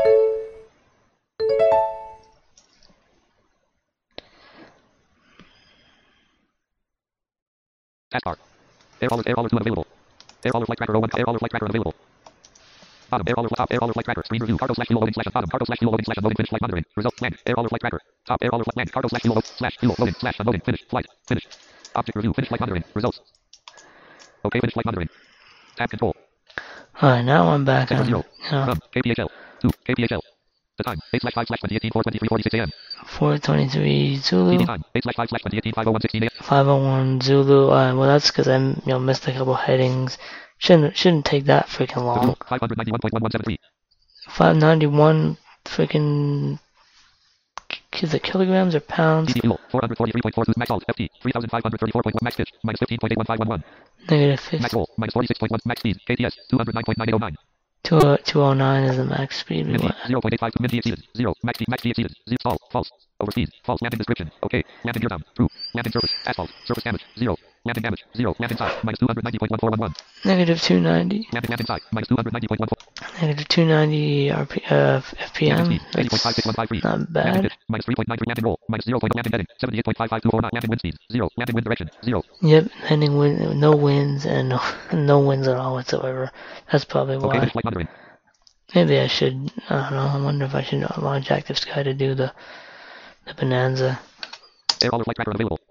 Taskbar. Air Hauler, Air Hauler two unavailable. Air Hauler flight tracker oh one. Air Hauler flight tracker unavailable. Bottom. Air Hauler top. Air Hauler flight tracker. Screen review. Cargo slash fuel loading slash bottom. Cargo slash fuel loading slash unloading. Finish flight monitoring. Result. Land. Air Hauler flight tracker. Top. Air Hauler flight land. Cargo slash fuel load slash fuel loading slash unloading. Finish flight. Finish. Object review. Finish flight monitoring. Results. Okay. Finish flight monitoring. Tab control. Alright, now I'm back Sector on. zero. You know, From K P H L to K P H L. The time, eight slash five slash twenty eighteen, four twenty-three forty-six a m. four twenty-three Zulu. P D time, eight slash five slash twenty eighteen, five oh one sixteen a m. five oh one Zulu. Uh, well, that's because I you know missed a couple headings. Shouldn't shouldn't take that freaking long. five ninety-one point one one seven three. five ninety-one freaking. Is it kilograms or pounds? D D fuel, four forty-three point four two max salt, F T, three thousand five hundred thirty-four point one max pitch, minus fifteen point eight one five one one. Negative fifty. Max roll, minus forty-six point one max speed, K T S, two oh nine point nine eight oh nine. two oh nine is the max speed. We Min G, want. zero point eight five two, Min G exceeded, zero, max G, max G exceeded, zero, stall, false, overspeed, false, landing description, okay, landing gear down, true, landing surface, asphalt, surface damage, zero, landing damage, zero, landing side, minus two ninety point one four one one. Negative two ninety. Landing, landing side, minus two ninety point one four. Negative two ninety R P, uh, F P M. Landing speed, eighty point five six one five three. Not Landing bad. pitch, minus three point nine three, landing roll, minus zero. Landing heading, seventy-eight point five five two four nine. Landing wind speed, zero, landing wind direction, zero. Yep, landing wind, no winds and no, no winds at all whatsoever. That's probably Okay, why. finish flight monitoring. Maybe I should, I don't know, I wonder if I should launch Active Sky to do the, the Bonanza. Air Hauler flight tracker unavailable.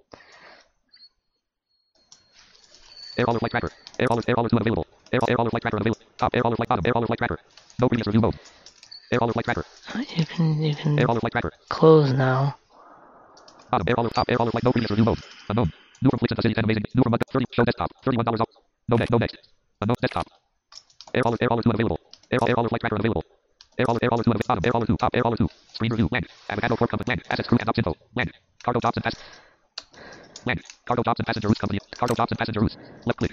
Air Hauler flight tracker. Air Hauler, Air Hauler two unavailable. Air, Air Hauler flight tracker unavailable. Top, Air Hauler flight bottom. Air Hauler flight tracker. No previous review mode. Air Hauler flight tracker. You can, you can Air Hauler flight tracker. close now. Bottom, Air Hauler top, Air Hauler flight, no previous review mode. Unknown. New from Flicks and City, ten amazing. New from thirty, show desktop. thirty-one dollars off. No next, no next. Unknown desktop. Air Hauler, Air Hauler two unavailable. Air, Air Hauler flight tracker unavailable. Air Hauler, Air Hauler two unavailable. Bottom, Air Hauler two, top, Air Hauler two. Screen review, land. Avocado Corp Company, land. Assets crew and ops info, land. Cargo jobs and pass. Land. Cargo jobs and passenger routes company. Cargo jobs and passenger routes. Left click.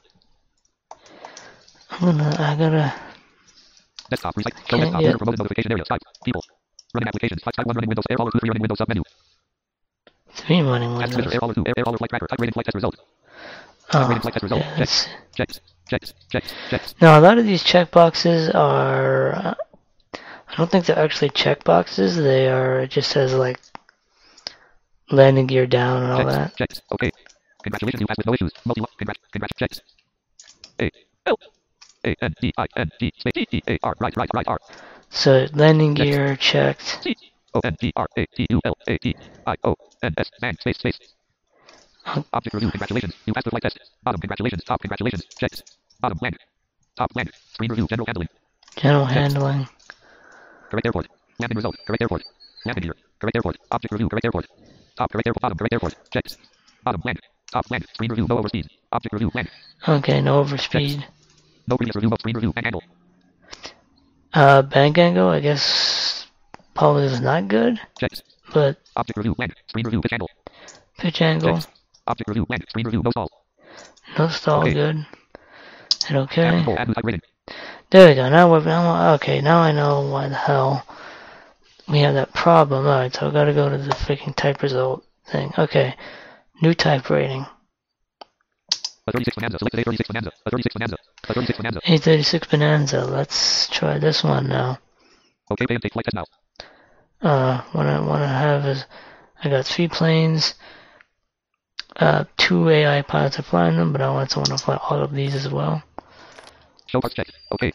I'm gonna, I gotta, Desktop, recycle. Show Can't desktop, yet. user promoted notification area, Skype, people. Running applications, Skype one running Windows, Air Hauler two, three running Windows submenu. three running Add Twitter, windows. Air Hauler two, Air, Air Hauler flight tracker, type rating flight test result. Type Oh, rating flight test result. yeah, Checks, that's- checks, checks, checks, checks. Now, a lot of these checkboxes are, uh, I don't think they're actually checkboxes. They are, it just says like landing gear down and all Checks, that. checks, okay. Congratulations, you passed with no issues. Multi, congrats, congrats, checks. A, L, A, N, D, I, N, G, space, T, T, A, R, right, right, right, R. So landing gear checked. C, O, N, G, R, A, T, U, L, A, T, I, O, N, S, man, space, space. Object review, congratulations, you passed the flight test. Bottom, congratulations, top, congratulations, checks. Bottom, land. Top, land. Screen review, general handling. General handling. Correct airport. Landing result, correct airport. Landing gear, correct airport. Object review, correct airport. Top, correct airport, bottom, correct airport. Checks. Bottom, land. Top, land. Screen review, no overspeed. Object review, land. Okay, no overspeed. No previous review of screen review, and handle. Uh, bank angle, I guess probably is not good, Checks. but Object review, land. Screen review, pitch handle. pitch angle, Checks. Object review, land. Screen review, no stall. no stall Okay. good. Hit Add okay. control, add new type rating. There we go. Now we're now okay. Now I know why the hell we have that problem. All right, so I gotta go to the freaking type result thing. Okay, new type rating. A thirty-six Bonanza, selected A thirty-six Bonanza. A thirty-six Bonanza. A thirty-six Bonanza. A thirty-six Bonanza. Let's try this one now. Okay, pay and take flight test now. Uh, what I want to have is I got three planes. Uh, two A I pilots are flying them, but I also want to fly all of these as well. Show parts check. Okay.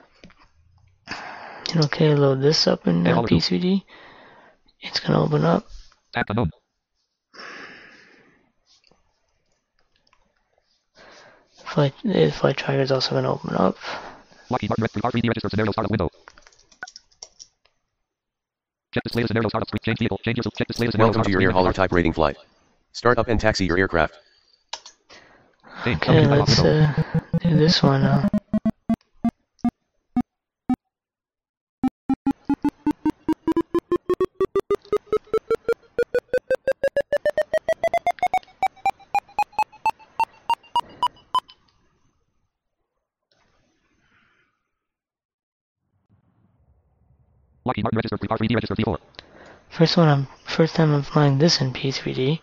And okay, load this up in Hey, uh, Oliver. P three D. It's gonna open up. Tab unknown. Flight, the flight tracker is also gonna open up. Lockheed Martin R three D registered scenario startup window. Check this latest scenario startup screen. Change vehicle. Change your check this latest scenario Welcome to your startup Air screen. Hauler type rating flight. Start up and taxi your aircraft. Change. Okay, Company let's window. uh, do this one now. Lockheed Martin registered R three D registered V four. First one, I'm first time I'm flying this in P three D.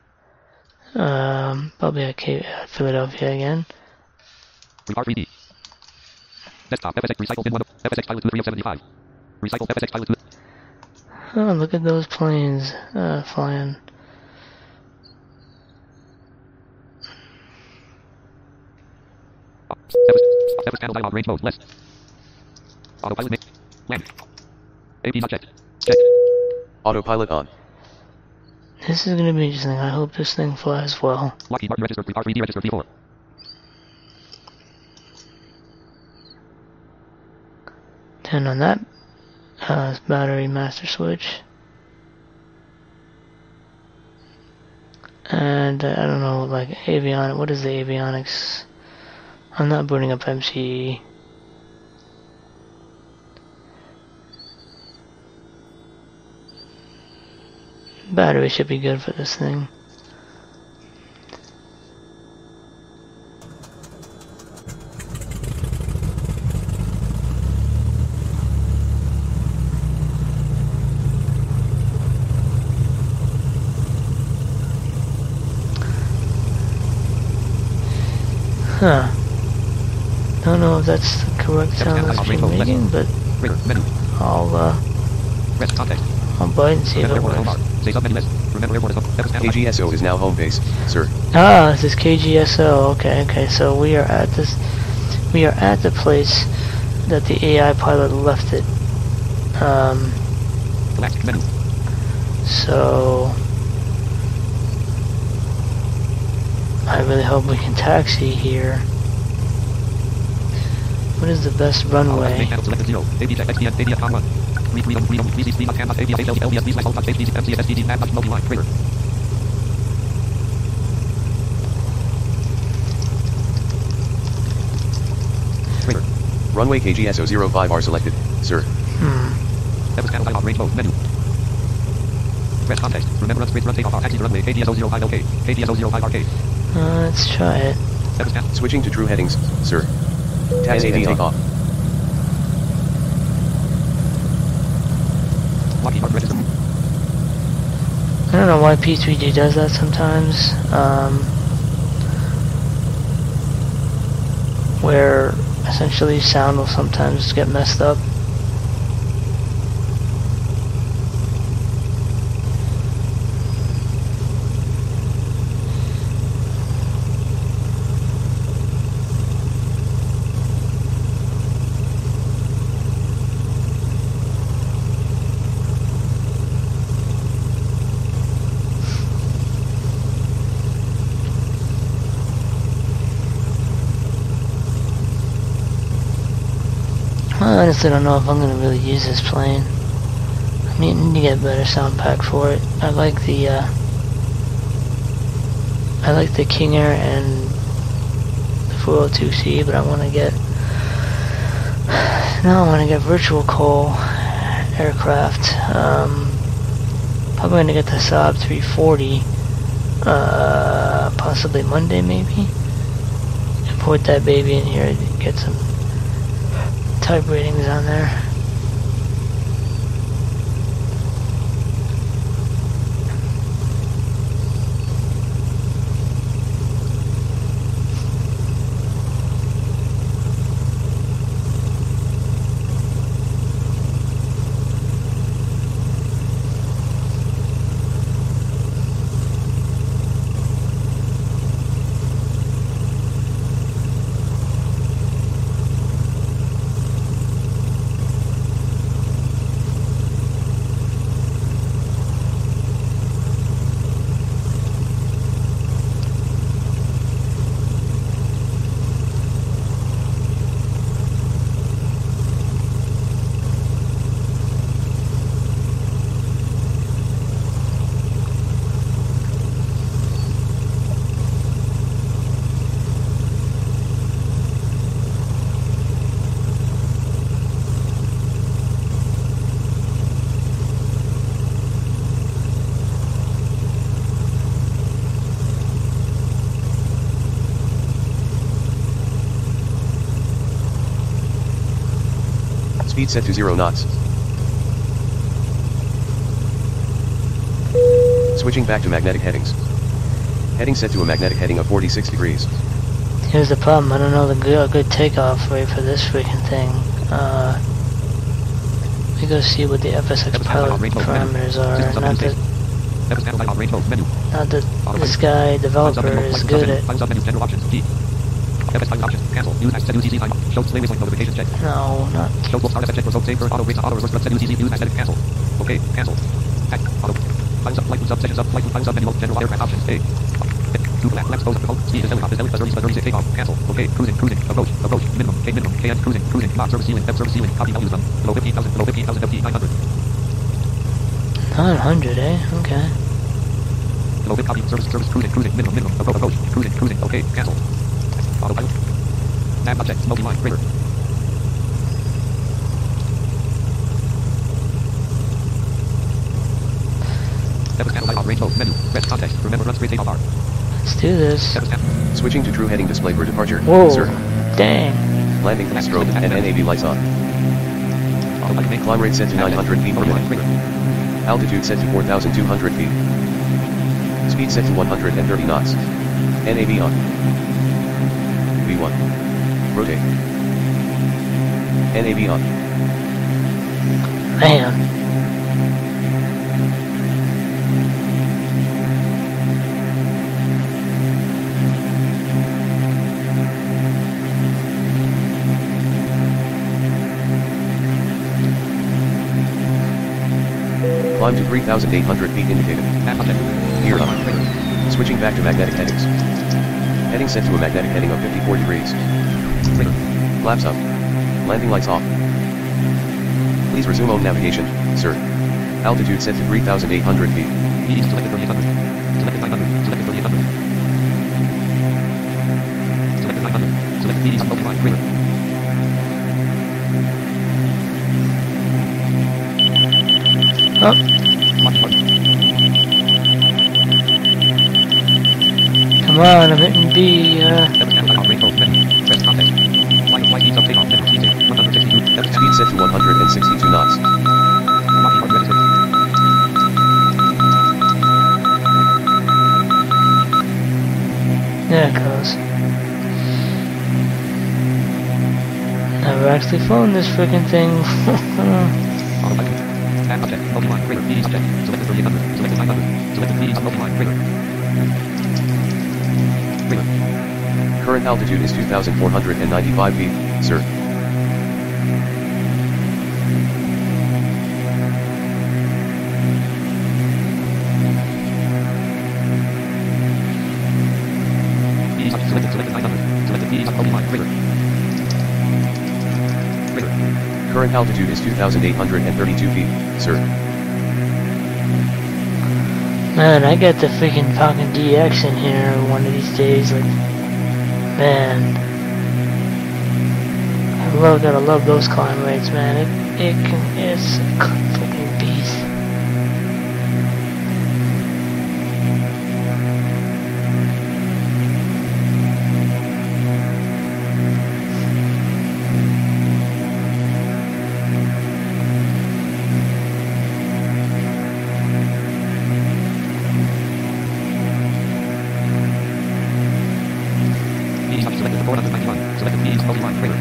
Um, probably at K- uh, Philadelphia again. R three D. Desktop F S X recycle bin one. F S X pilot two three of seventy-five. Recycle F S X pilot two. Oh, look at those planes uh, flying. F S panel dialog range mode less. Autopilot mix. Land. A P not checked. Check. Autopilot on. This is gonna be interesting. I hope this thing flies well. Lockheed Martin registered R three D registered V four. Turn on that. uh, battery master switch. And uh, I don't know, like avionic. What is the avionics? I'm not booting up M C E. Battery should be good for this thing. Huh. Don't know if that's the correct sound that's been making, but I'll uh, I'll bite and see if it works. K G S O is now home base, sir. Ah, this is K G S O. Okay, okay. So we are at this. We are at the place that the A I pilot left it. Um. So I really hope we can taxi here. What is the best runway? Runway K G S O zero five are selected, sir. Hmm. Press context. Remember run straight run takeoff taxi runway K G S O zero five OK. K G S O zero five R K. Uh, let's try it. Switching to true headings, sir. Taxi takeoff. I don't know why P three G does that sometimes. Um, where essentially sound will sometimes get messed up. I honestly don't know if I'm gonna really use this plane. I mean, I need to get a better sound pack for it. I like the uh, I like the King Air and the four oh two C, but I want to get now I want to get Virtual Coal aircraft. Um, probably gonna get the Saab three forty, uh, possibly Monday maybe. Import that baby in here to get some type ratings on there. Speed set to zero knots. Switching back to magnetic headings. Heading set to a magnetic heading of forty-six degrees. Here's the problem, I don't know the good, good takeoff rate for this freaking thing. Uh, let me go see what the F S X pilot parameters are. Not that, not that this guy, developer, is good at... No, not... Okay, cancel. Auto. Flags up, flight moves up, sections up, flight moves up, menu, general aircraft options, A. Two flat. Left exposed. Hold. Speed is helicopter. Is thirty, thirty-six. Take off. Cancel. Okay. Cruising. Cruising. Approach. Approach. Minimum. K minimum. K N. Cruising. Cruising. Box service ceiling. F service ceiling. Copy values them. Below fifteen thousand. Below fifteen thousand. F T nine hundred. nine hundred, eh? Okay. Below fifteen. Copy. Service. Service. Cruising. Cruising. Minimum. Minimum. Approach. Approach. Cruising. Cruising. Okay. Cancel. Autopilot. Nav object. Smoky line. Crater. Tempest panel light off. Range mode. Menu. Press context. Remember run straight takeoff bar. Let's do this. Tempest panel. Switching to true heading display for departure. Whoa. Sir. Dang. Landing strobe and N A V lights on. Autopilot main. Climb rate set to nine hundred feet per Smoky line. minute. Crater. Altitude set to four thousand two hundred feet. Speed set to one hundred thirty knots. N A V on. V one. Rotate. N A V on. Man. Climb to three thousand eight hundred feet indicated. Nav object. Gear up. Crater. Switching back to magnetic headings. Heading set to a magnetic heading of fifty-four degrees. Crater. Flaps up. Landing lights off. Please resume on navigation, sir. Altitude set to three thousand eight hundred feet. P D selected thirty-eight hundred. Selected nine hundred. Selected thirty-eight hundred. Selected nine hundred. Selected P D smoky line. Crater. Oh. Watch button. Come on, I'm hitting B, uh... Tempest panel light off. Range mode. Menu. Press context. Flight flight speed up takeoff. Menu. Speed six. one hundred sixty-two. Tempest Speed set to one hundred sixty-two knots. Watch button registered. There it goes. Never actually flown this freaking thing. Autopilot. Nav object. Smoky line. Crater. P D subject. Selected thirty-eight hundred. Selected nine hundred. Selected P D smoky line. Crater. Crater. Current altitude is two thousand four hundred ninety-five feet, sir. P D subject. Selected. Selected nine hundred. Selected P D smoky line. Crater. Crater. Current altitude is two thousand eight hundred thirty-two feet, sir. Man, I got the freaking Falcon D X in here one of these days, like, man. I love, gotta love those climb rates, man. It, it can, it's a freaking beast. P D subject. Selected to four hundred ninety-one. Selected P D smoky line. Crater.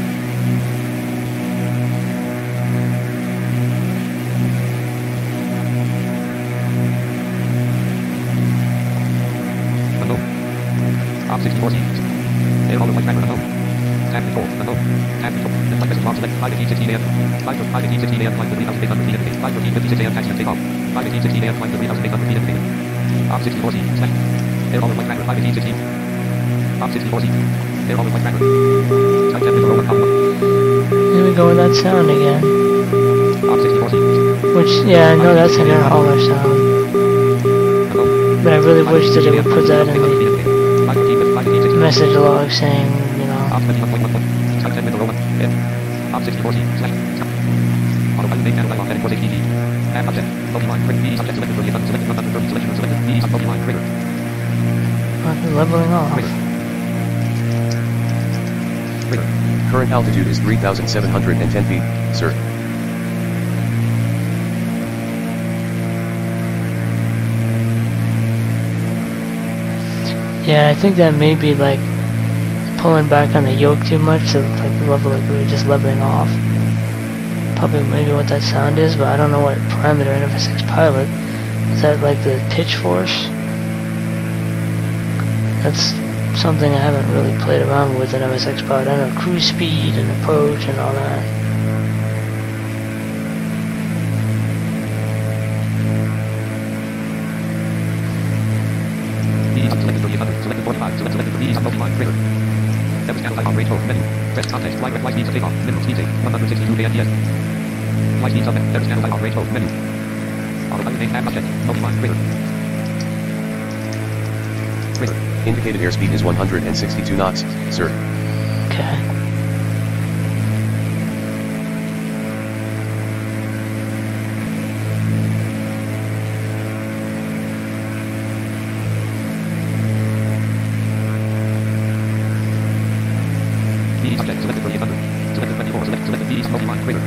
Unknown. Top sixty-four seats. Air all the flight tracker unknown. Tab control. Unknown. Tab control. The flight message box select five fifteen sixteen A M. five fifteen sixteen A M. Climb to three thousand eight hundred feet indicated. five fifteen fifty-six A M. Taxi and take off. five fifteen sixteen A M. Climb to three thousand eight hundred feet indicated. Top sixty-four seats. Select. Air all the flight tracker. five fifteen sixteen. Top sixty-four seats. Air all the flight tracker. Select ten minutes over top one. Here we go with that sound again. Top sixty-four seats. Which, yeah, I know that's an air hauler sound. Unknown. But I really wish that it would put that in the five fifteen, five fifteen, sixteen. message log saying, you know, Top twenty-one point one. Select ten minutes over one. F. Top sixty-four seats. Select. Autopilot main panel light off. Heading for six P D. Nav object. Smoky line. Crater. P D subject. Selected thirty-eight hundred. Selected one hundred thirty. Selection. Selected P D smoky line. Crater. fucking leveling off. Crater. Crater. Current altitude is three thousand seven hundred ten feet, sir. Yeah, I think that may be like pulling back on the yoke too much, so like the level, like we were just leveling off. Probably maybe what that sound is, but I don't know what parameter N F S X pilot. Is that like the pitch force? That's something I haven't really played around with in N F S X pilot. I know cruise speed and approach and all that. P D selected thirty-eight hundred. Flight speed subject. There is channel on range mode. Menu. Auto pilot name and subject. Multi-line. Radar. Radar. Indicated airspeed is one hundred sixty-two knots, sir. Okay. P E subject. Selected thirty-eight hundred. Selected twenty-four. Select. Selected P E multi-line. Radar.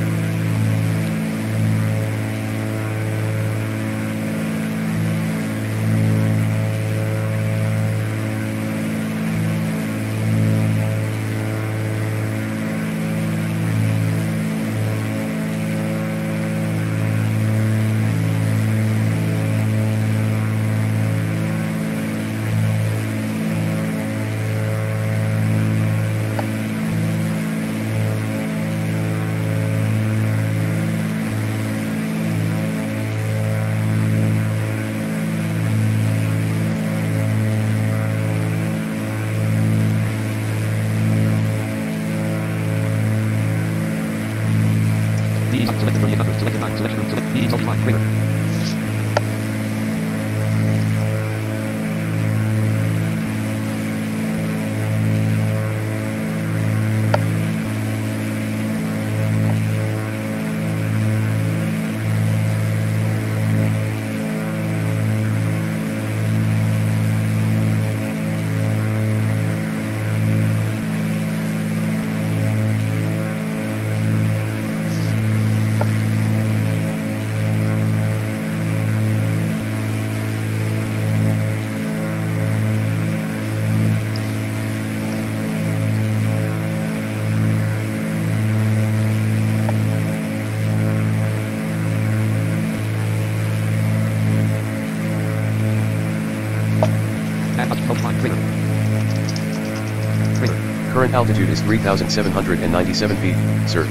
P E selected thirty-eight hundred. Selected nine. Selection room. Select P E multi-line. Radar. And multi-line. Radar. Radar. Current altitude is three thousand seven hundred ninety-seven feet, sir.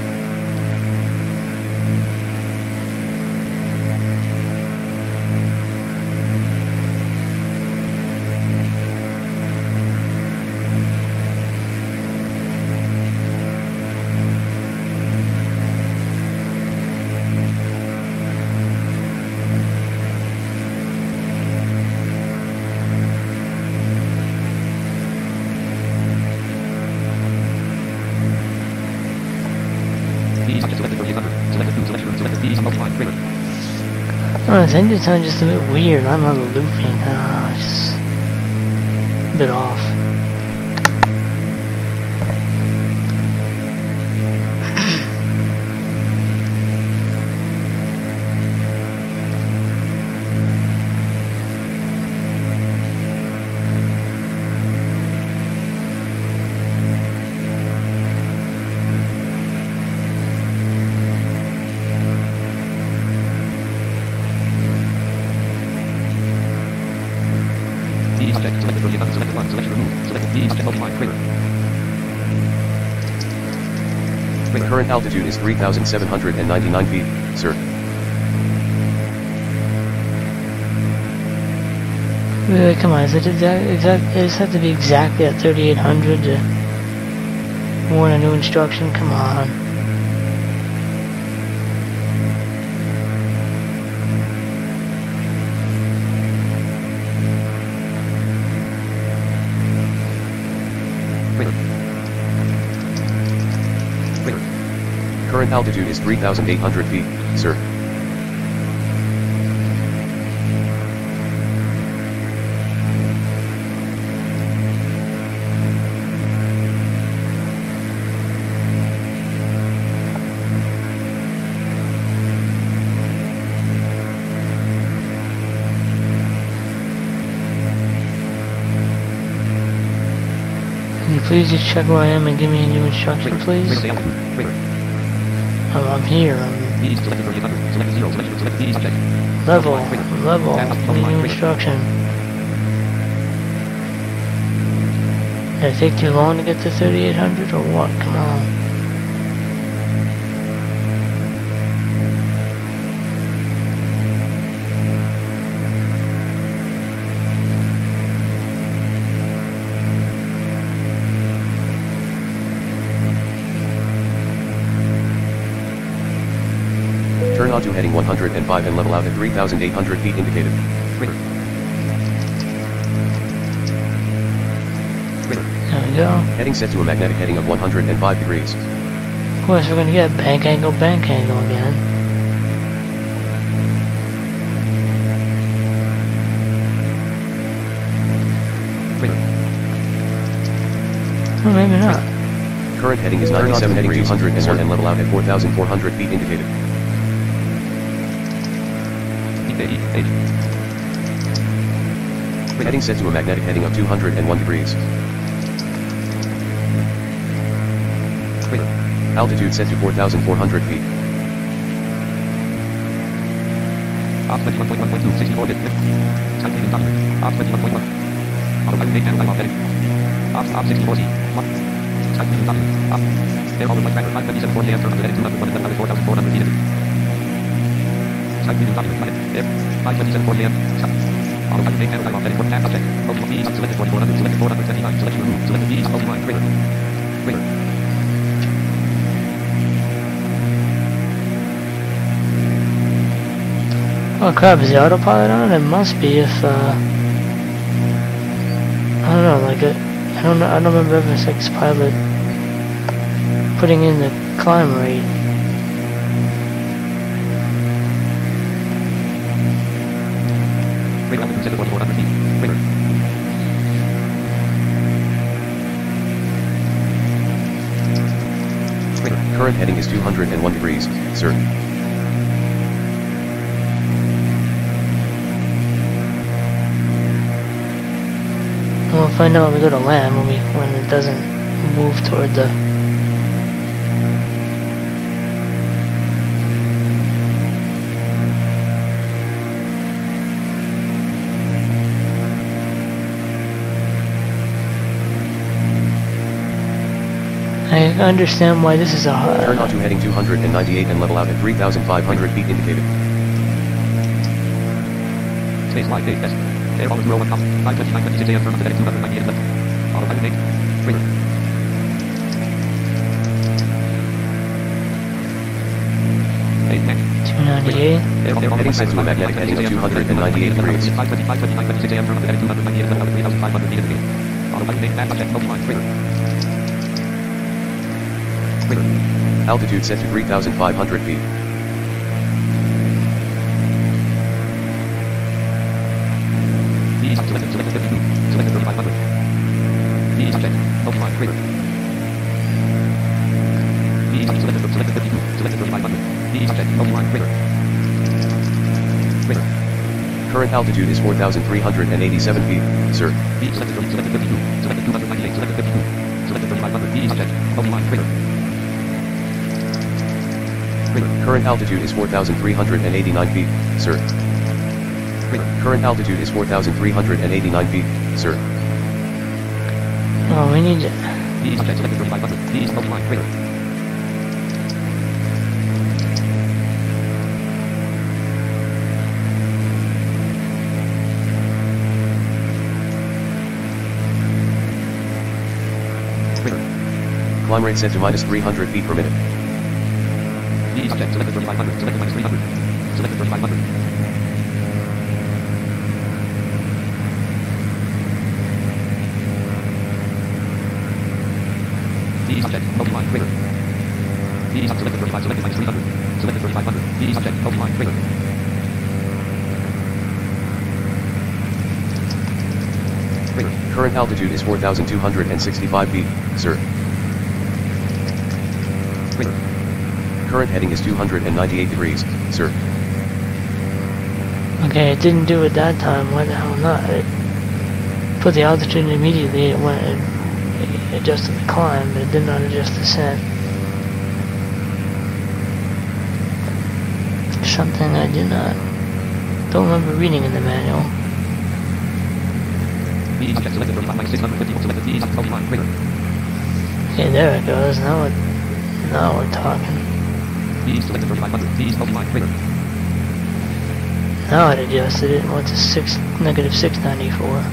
P E subject. Selected thirty-eight hundred. Selected two. Selection room. Selected P E multi-line. Radar. Oh, this engine sounds just a bit weird. I don't know, the looping. Uh, just a bit off. P E subject. Selected thirty-eight hundred. Selected one. Selection removed. Selected P E subject multi-line. Radar. The current altitude is three thousand seven hundred ninety-nine feet, sir. Really, come on, is it exact, exact, it just have to be exactly at thirty-eight hundred to warn a new instruction? Come on. Radar. Radar. Current altitude is three thousand eight hundred feet, sir. Can you please just check where I am and give me a new instruction, please? Radar. Altitude. Radar. I'm, I'm here. I'm P E selected thirty-eight hundred. Select zero. Selection. Select P E subject. level. Radar. I'm level. And Give me a new radar. instruction. Did it take too long to get to thirty-eight hundred or what? Come on. Turn onto heading one hundred five and level out at three thousand eight hundred feet indicated. Radar. Radar. There we go. Heading set to a magnetic heading of one hundred five degrees. Of course, we're gonna get bank angle, bank angle again. Radar. Well, maybe not. Current heading is ninety-seven heading two hundred one and level out at four thousand four hundred feet indicated. Eight, eight. Heading set to a magnetic heading of two hundred one degrees. Radar. Altitude set to four thousand four hundred feet. Ops twenty-one point one point two, sixty-four bit. Type in document. Ops twenty-one point one. Autopilot main panel off heading. Ops, Ops sixty-four C. What? Type in document. Ops. Air all flight tracker five twenty-seven forty A M turn on heading two hundred one and level out at four thousand four hundred feet. Type in document. Planet. Air. five twenty-seven forty A M. Autopilot main panel off heading for task object. Multiple P E selected forty-four hundred, selected four hundred seventy-nine, selection removed, selected P E multiply. Radar. Radar. Oh crap, is the autopilot on? It must be if, uh... I don't know, like, it, I don't know, I don't remember ever six pilot putting in the climb rate. Radar altitude set to forty-four hundred feet. Radar. Radar. Current heading is two hundred one degrees, sir. We'll find out when we go to land, when we when it doesn't move toward the... I understand why this is a hard... Turn onto heading two hundred ninety-eight and level out at three thousand five hundred feet indicated. Space flight date test. Air all zero one comma. five twenty-nine twenty-six A M turn on heading two hundred ninety-eight left. Autopilot main. Radar. Eight next. two ninety-eight. Air all Heading set to a magnetic heading of two hundred ninety-eight degrees. five twenty-five twenty-nine twenty-six A M turn on heading two hundred ninety-eight level out at three thousand five hundred feet indicated. Autopilot main task object multiply. Radar. Radar. Altitude set to three thousand five hundred feet. P E selected, selected fifty-two, selected thirty-five hundred. P E subject, multiply, radar. P E subject, selected, selected fifty-two, selected thirty-five hundred. P E subject, multiply, radar. Radar. Current altitude is four thousand three hundred eighty-seven feet, sir. P E selected, selected fifty-two, selected two hundred ninety-eight, selected fifty-two, selected thirty-five hundred. P E subject, multiply, radar. Radar. Current altitude is four thousand three hundred eighty-nine feet, sir. Radar. Current altitude is four thousand three hundred eighty-nine feet, sir. Oh, we need to... P E subject, selected thirty-five hundred. P E multiply, radar. Climb rate set to minus three hundred feet per minute. P E subject, selected thirty-five hundred, selected minus three hundred, selected thirty-five hundred. P E subject, multiply, radar. P E subject, selected thirty-five, selected minus three hundred, selected thirty-five hundred. P E subject, multiply, radar. Radar. Current altitude is four thousand two hundred sixty-five feet, sir. Radar. Current heading is two hundred ninety-eight degrees, sir. Okay, it didn't do it that time. Why the hell not? It put the altitude immediately. It went and it adjusted the climb, but it did not adjust the descent. Something I did not don't remember reading in the manual. P E subject, selected thirty-five minus six hundred fifty, selected P E subject, multiply, radar. Okay, there it goes. Now it, now we're talking. P E selected thirty-five hundred. P E multiply, radar. Now it adjusted it and went to six negative six ninety four.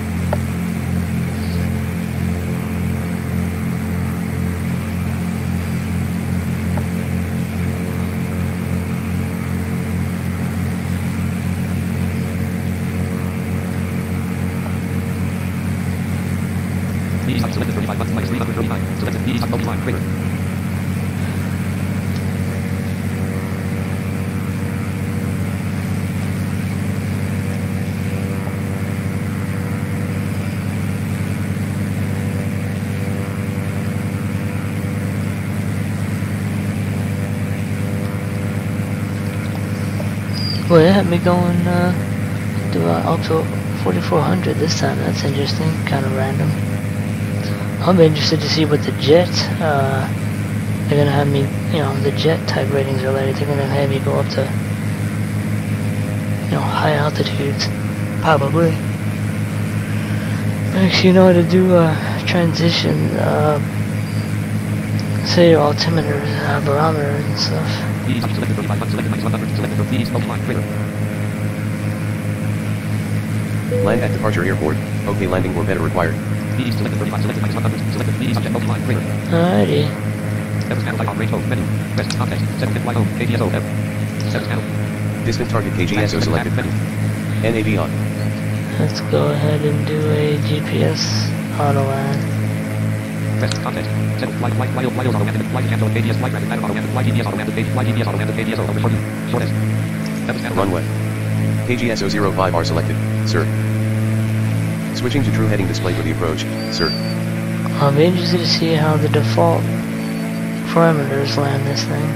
line crater. Well, it had me going uh, to uh, Alto forty-four hundred this time. That's interesting. Kind of random. I'll be interested to see what the jet, uh, they're going to have me, you know, the jet type ratings are like. They're going to have me go up to, you know, high altitudes. Probably. Actually, you know how to do a uh, transition, uh, say your altimeters, uh, barometers and stuff. Selected thirty-five, selected minus one hundred, selected from East multiplying crater. Land at departure airport. Okay, landing or better required. East selected thirty-five, selected minus one hundred, selected East object multiplying crater. Alrighty. Seventh panel icon range home menu. Rest context. Seven fifth flight home. K G S O F. Seventh panel. Distant target K G S O selected. Menu. N A V on. Let's go ahead and do a G P S auto land. Rest context. Seventh flight flight flight flight auto landed flight cancel K G S flight rapid auto landed flight G P S auto landed flight G P S auto landed K G S auto recording. Shortest. Seventh panel. Runway. K G S O zero five are selected, sir. Switching to true heading display for the approach, sir. I'll be interested to see how the default parameters land this thing.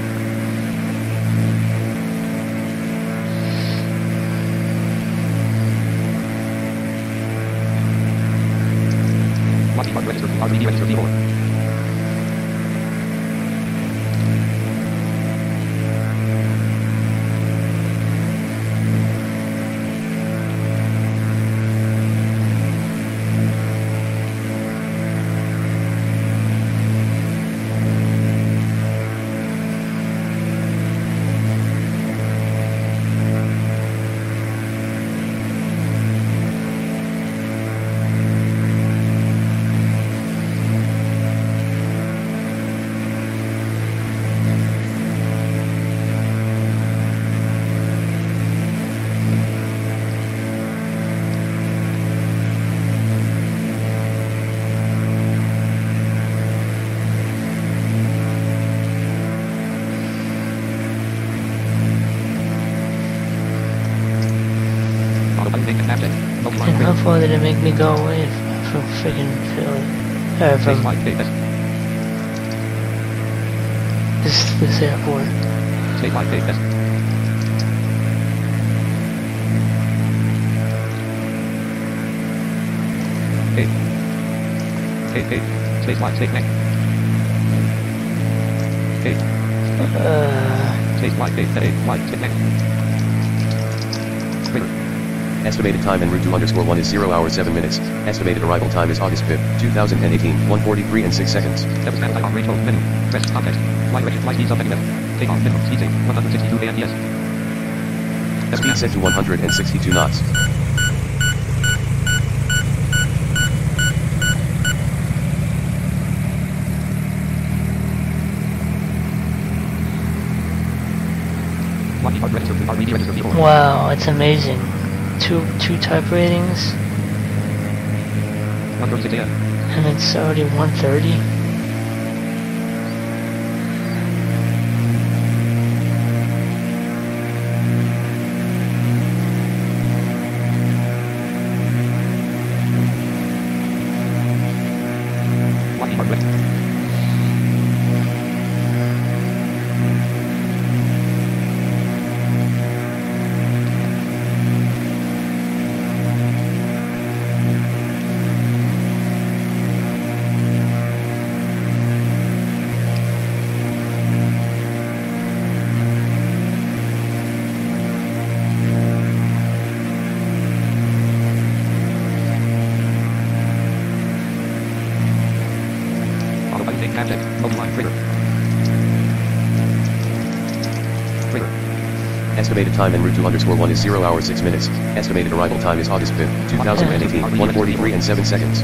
Lockheed Martin register R three D register V four. And how far did it make me go away from freaking Philly? Uh, from this, this airport. Statewide date test. Eight. Eight, eight. Statewide, state next. Eight. Uh, Statewide date, eight, wide, state next. Crater. Estimated time en route to underscore one is zero hours seven minutes. Estimated arrival time is August fifth, two thousand eighteen, one forty-three and six seconds. Seven panel icon range mode menu. Press context. Flight register flight speed submenu. Take off minimum speed safe. one hundred sixty-two A M P S. Speed set to one hundred sixty-two knots. Lockheed Martin register R three D register V four. wow, it's amazing. Two two type ratings, one thirty-six A M. and it's already one thirty. Lockheed Martin register. Abject. Multi-line crater. Crater. Estimated time en route to underscore one is zero hours six minutes. Estimated arrival time is August fifth, two thousand eighteen, one forty-three and seven seconds.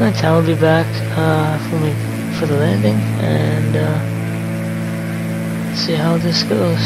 meantime, we'll be back uh, for, me, for the landing and uh, see how this goes.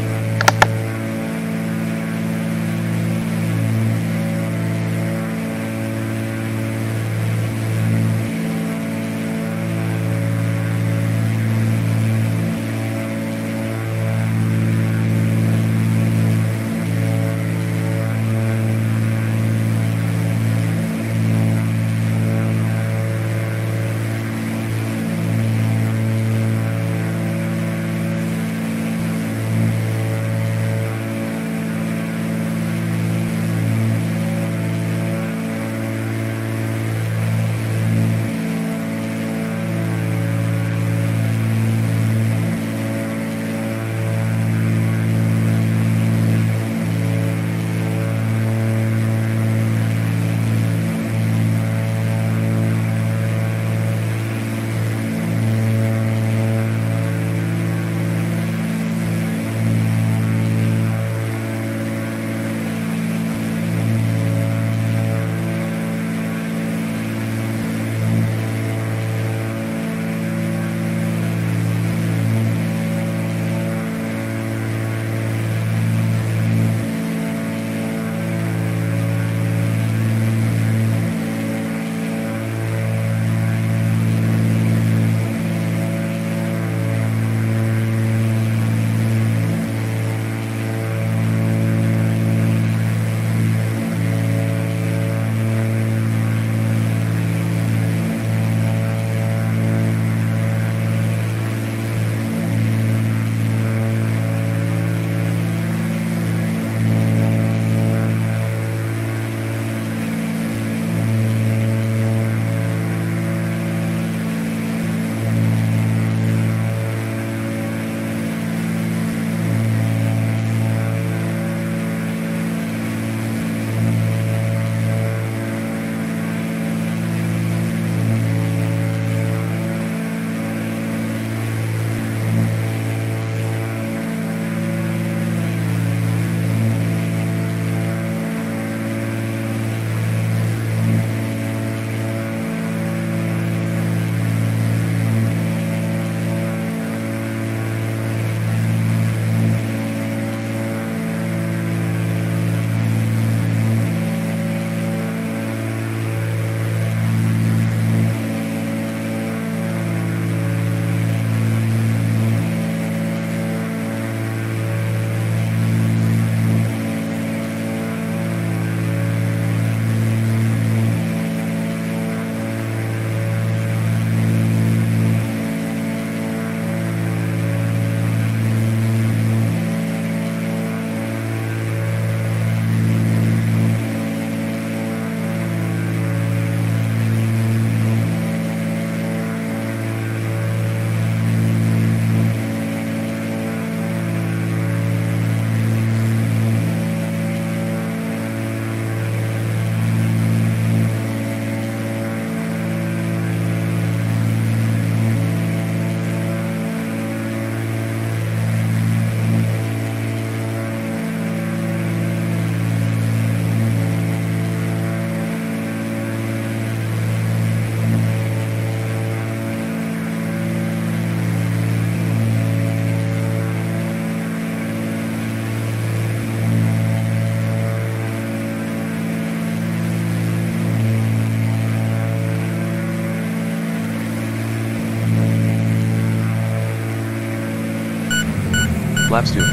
Flaps two.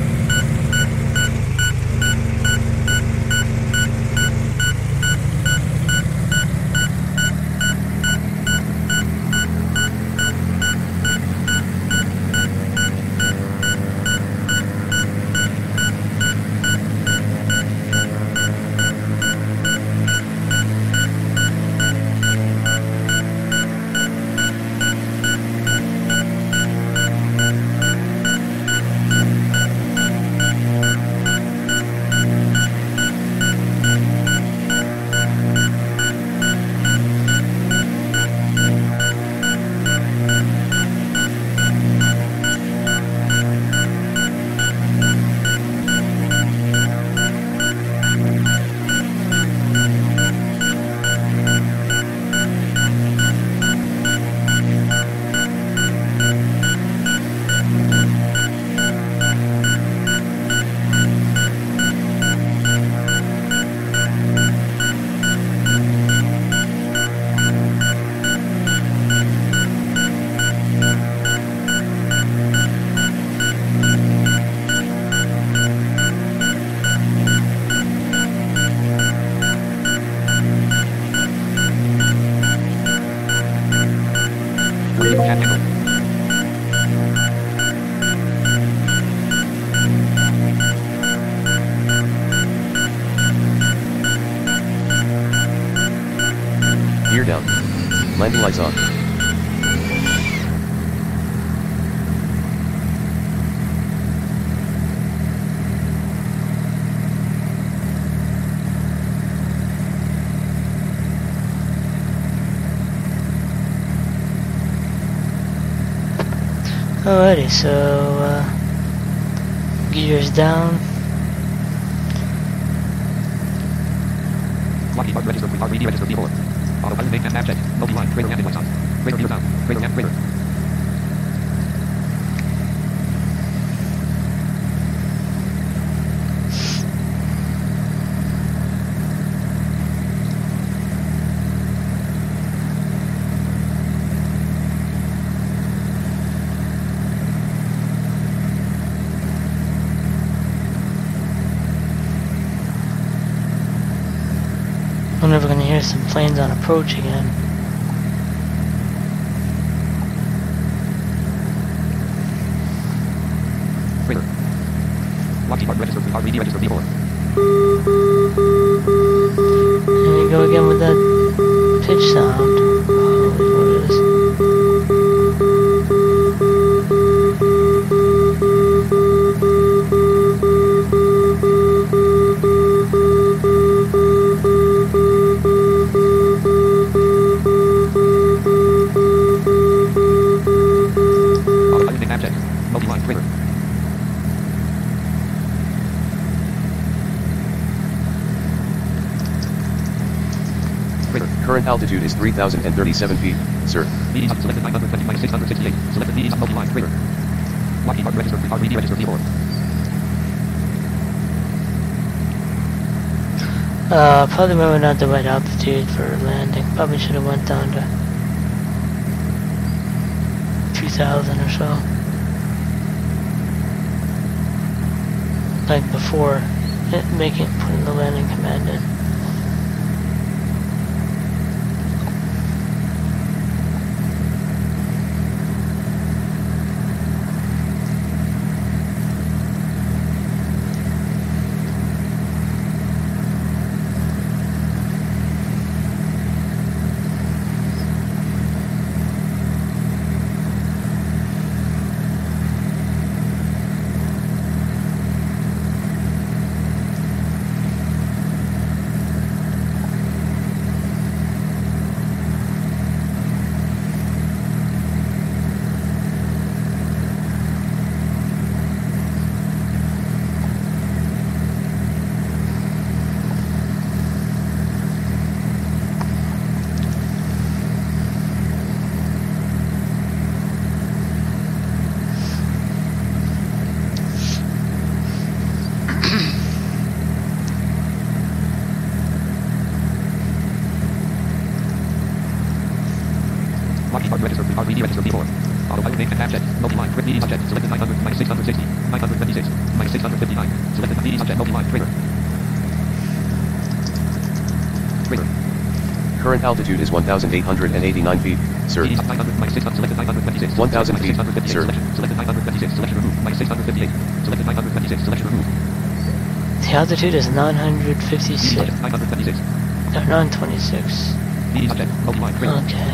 down. Landing lights on. Alrighty, so uh, gears down. Lockheed Martin register, R V D register, V four. Autopilot main and nav check. Multi-line, radar landing lights on. Radar gear down. Radar and radar. I'm never gonna hear some planes on approach again. Radar. Lockheed Martin register, R V D register, V four. Here we go again with that pitch sound. Probably what it is. Autopilot main nav check. Multi-line, radar. Current altitude is three thousand thirty-seven feet, sir. Meeting up selected nine hundred twenty minus six hundred sixty-eight. Selected meeting up multi-line, radar. Lockheed Martin register, R V D register, V four. Uh, probably remember not the right altitude for landing. Probably should have went down to two thousand or so. Like before it making putting the landing command in. Lockheed Martin register, R V D register, V four. Autopilot main and nav check. Multi-line, quick meeting subject. Selected nine hundred minus six hundred sixty. nine hundred fifty-six. Minus six hundred fifty-nine. Selected meeting subject. Multi-line, radar. Radar. Current altitude is one thousand eight hundred eighty-nine feet, sir. Meeting up nine hundred minus six hundred. Selected nine hundred fifty-six. one thousand Minus feet, six hundred fifty-eight. sir. Selection. Selected nine hundred fifty-six. Selection removed. Minus six hundred fifty-eight. Selected nine hundred fifty-six. Selection removed. The altitude is nine hundred fifty-six. Meeting subject. nine hundred fifty-six. No, nine twenty-six. Meeting subject. Multi-line, radar. Okay.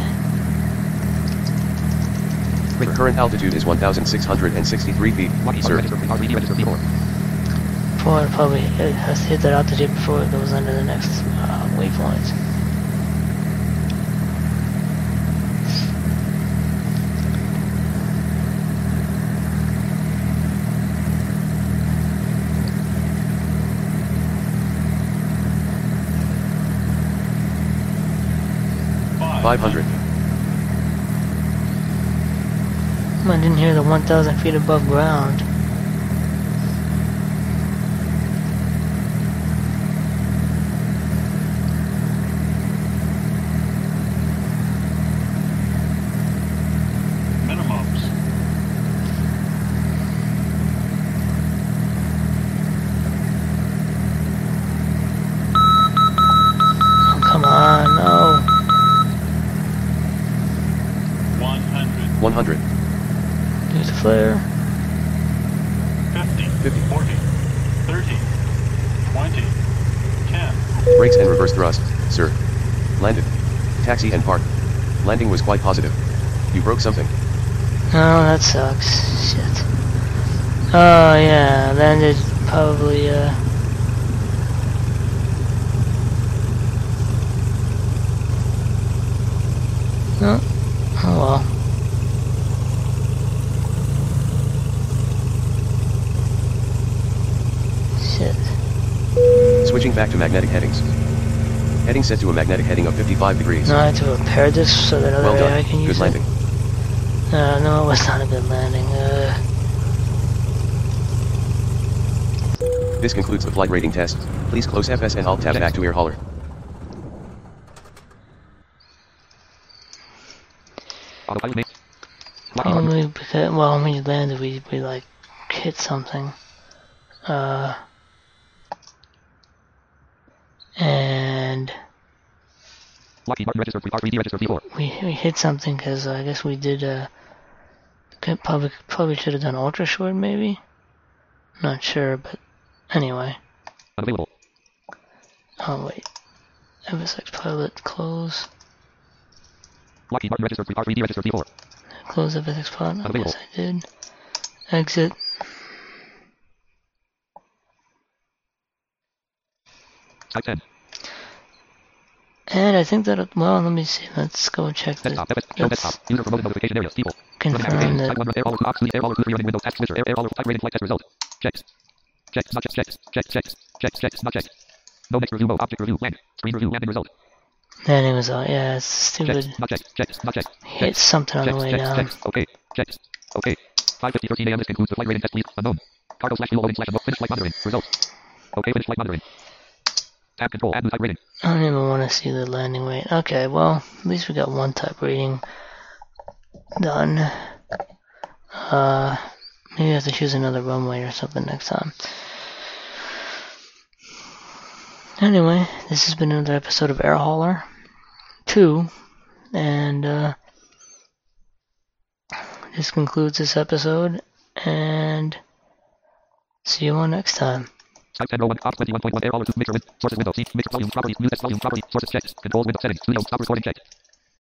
Radar. Current altitude is one thousand six hundred sixty-three feet, Lockheed Martin sir. register, R V D register, V four. Before it probably it has to hit that altitude before it goes under the next uh, waypoint. five hundred. I didn't hear the one thousand feet above ground. Minimums. Oh, come on, no. one hundred. one hundred. Use the flare. fifty. fifty. forty. thirty. twenty. ten. Brakes and reverse thrust, sir. Landed. Taxi and park. Landing was quite positive. You broke something. Oh, that sucks. Shit. Oh, yeah, landed probably, uh... Oh, oh well. Shit. Switching back to magnetic headings. Heading set to a magnetic heading of fifty-five degrees. Now I have to repair this so that other Well way done. I can use Good landing. it. Uh, no, it was not a good landing. Uh, This concludes the flight rating test. Please close F S and Alt tab back to air hauler. Autopilot mate. Lockheed Martin. probably because, well, when you landed, we, we like hit something. Uh, and Lockheed Martin registered three R three D registered V four. we we hit something because I guess we did. Uh, could probably probably should have done ultra short, maybe. Not sure, but anyway. Unavailable. Oh wait, F S X pilot close. Lockheed Martin registered three R three D registered V four. Close F S X pilot. I Unavailable. guess I did. Exit. Skype ten. And I think that, well, let me see. Let's go check this. Desktop. F S. Show Let's desktop. User promoted notification areas. People. Running confirm application. that. Type one run air hauler two ops. Air hauler two three running Windows. Task switcher. Air air hauler type rating flight test result. Checks. Checks. Not checks. Checks. Checks. Checks. Checks. Checks. Not checks. No next review mode. Object review. Land. Screen review. Landing result. Landing was all, yeah, it's stupid. Checks. Not checks. Checks. Not checks. Hit something on the Checks. way Checks. down. Checks. Okay. Checks. Okay. five fifty thirteen a m This concludes the flight rating test. Please. Unknown. Cargo slash fuel loading slash above. Finish flight monitoring. Results. Okay. Finish flight monitoring. Tab control. Add new type rating. I don't even want to see the landing weight. Okay, well, at least we got one type rating done. Uh, maybe I have to choose another runway or something next time. Anyway, this has been another episode of Air Hauler two, and uh, this concludes this episode, and see you all next time. Skype ten oh one. Ops twenty-one point one. Air hauler two. Mixer with sources window. C. Mixer volume properties. New text volume properties. Sources checked. Controls window settings. Studio. Stop recording checked.